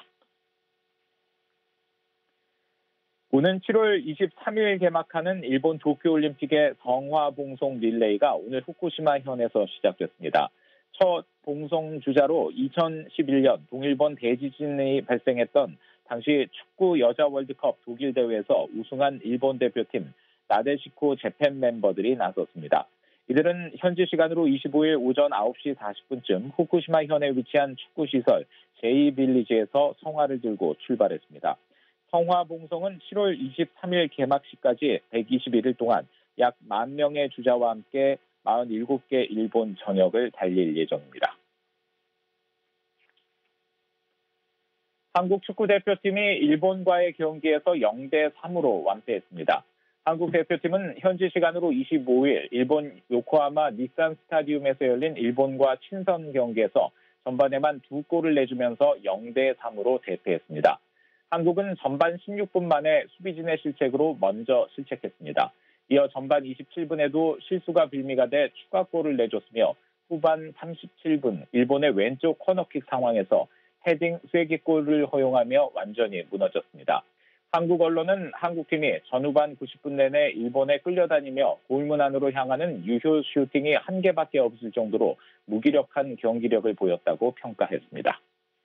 오는 칠월 이십삼일 개막하는 일본 도쿄올림픽의 성화봉송 릴레이가 오늘 후쿠시마현에서 시작됐습니다. 첫 봉송 주자로 이천십일 년 동일본 대지진이 발생했던 당시 축구 여자 월드컵 독일 대회에서 우승한 일본 대표팀 나데시코 재팬 멤버들이 나섰습니다. 이들은 현지 시간으로 이십오 일 오전 아홉 시 사십 분쯤 후쿠시마현에 위치한 축구시설 제이빌리지에서 성화를 들고 출발했습니다. 성화봉송은 칠월 이십삼일 개막식까지 백이십일 일 동안 약 만 명의 주자와 함께 사십칠 개 일본 전역을 달릴 예정입니다. 한국 축구대표팀이 일본과의 경기에서 영 대 삼으로 완패했습니다. 한국 대표팀은 현지 시간으로 이십오 일 일본 요코하마 닛산 스타디움에서 열린 일본과 친선 경기에서 전반에만 두 골을 내주면서 영 대 삼으로 대패했습니다. 한국은 전반 십육 분 만에 수비진의 실책으로 먼저 실책했습니다. 이어 전반 이십칠 분에도 실수가 빌미가 돼 추가골을 내줬으며 후반 삼십칠 분 일본의 왼쪽 코너킥 상황에서 헤딩 쐐기골을 허용하며 완전히 무너졌습니다. 한국 언론은 한국팀이 전후반 구십 분 내내 일본에 끌려다니며 골문 안으로 향하는 유효 슈팅이 한 개밖에 없을 정도로 무기력한 경기력을 보였다고 평가했습니다.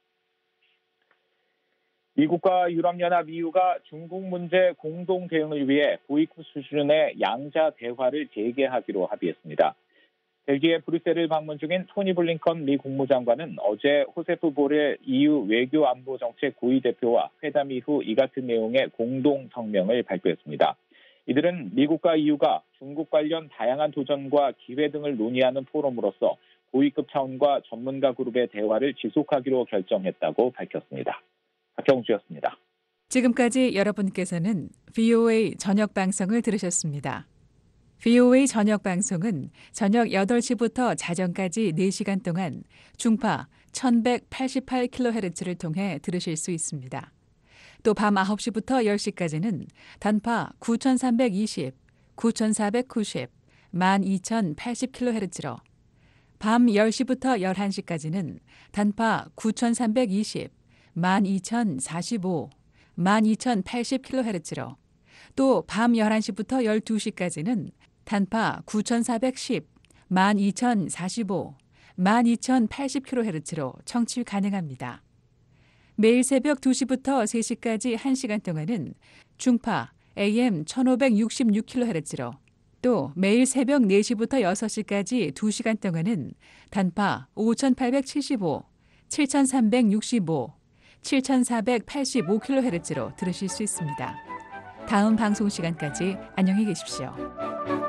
미국과 유럽연합 이유가 중국 문제 공동 대응을 위해 고위급 수준의 양자 대화를 재개하기로 합의했습니다. 벨기에 브뤼셀을 방문 중인 토니 블링컨 미 국무장관은 어제 호세프 보렐 이유 외교안보정책 고위 대표와 회담 이후 이 같은 내용의 공동 성명을 발표했습니다. 이들은 미국과 이유가 중국 관련 다양한 도전과 기회 등을 논의하는 포럼으로서 고위급 차원과 전문가 그룹의 대화를 지속하기로 결정했다고 밝혔습니다. 박경주였습니다. 지금까지 여러분께서는 브이오에이 저녁 방송을 들으셨습니다. 브이오에이 저녁 방송은 저녁 여덟 시부터 자정까지 네 시간 동안 중파 천백팔십팔 킬로헤르츠를 통해 들으실 수 있습니다. 또 밤 아홉 시부터 열 시까지는 단파 구천삼백이십, 구천사백구십, 만 이천팔십 킬로헤르츠로 밤 열 시부터 열한 시까지는 단파 구천삼백이십, 만 이천사십오, 만 이천팔십 킬로헤르츠로 또 밤 열한 시부터 열두 시까지는 단파 구천사백십, 만 이천사십오, 만 이천팔십 킬로헤르츠로 청취 가능합니다. 매일 새벽 두 시부터 세 시까지 한 시간 동안은 중파 에이엠 천오백육십육 킬로헤르츠로 또 매일 새벽 네 시부터 여섯 시까지 두 시간 동안은 단파 오천팔백칠십오, 칠천삼백육십오, 칠천사백팔십오 킬로헤르츠로 들으실 수 있습니다. 다음 방송 시간까지 안녕히 계십시오.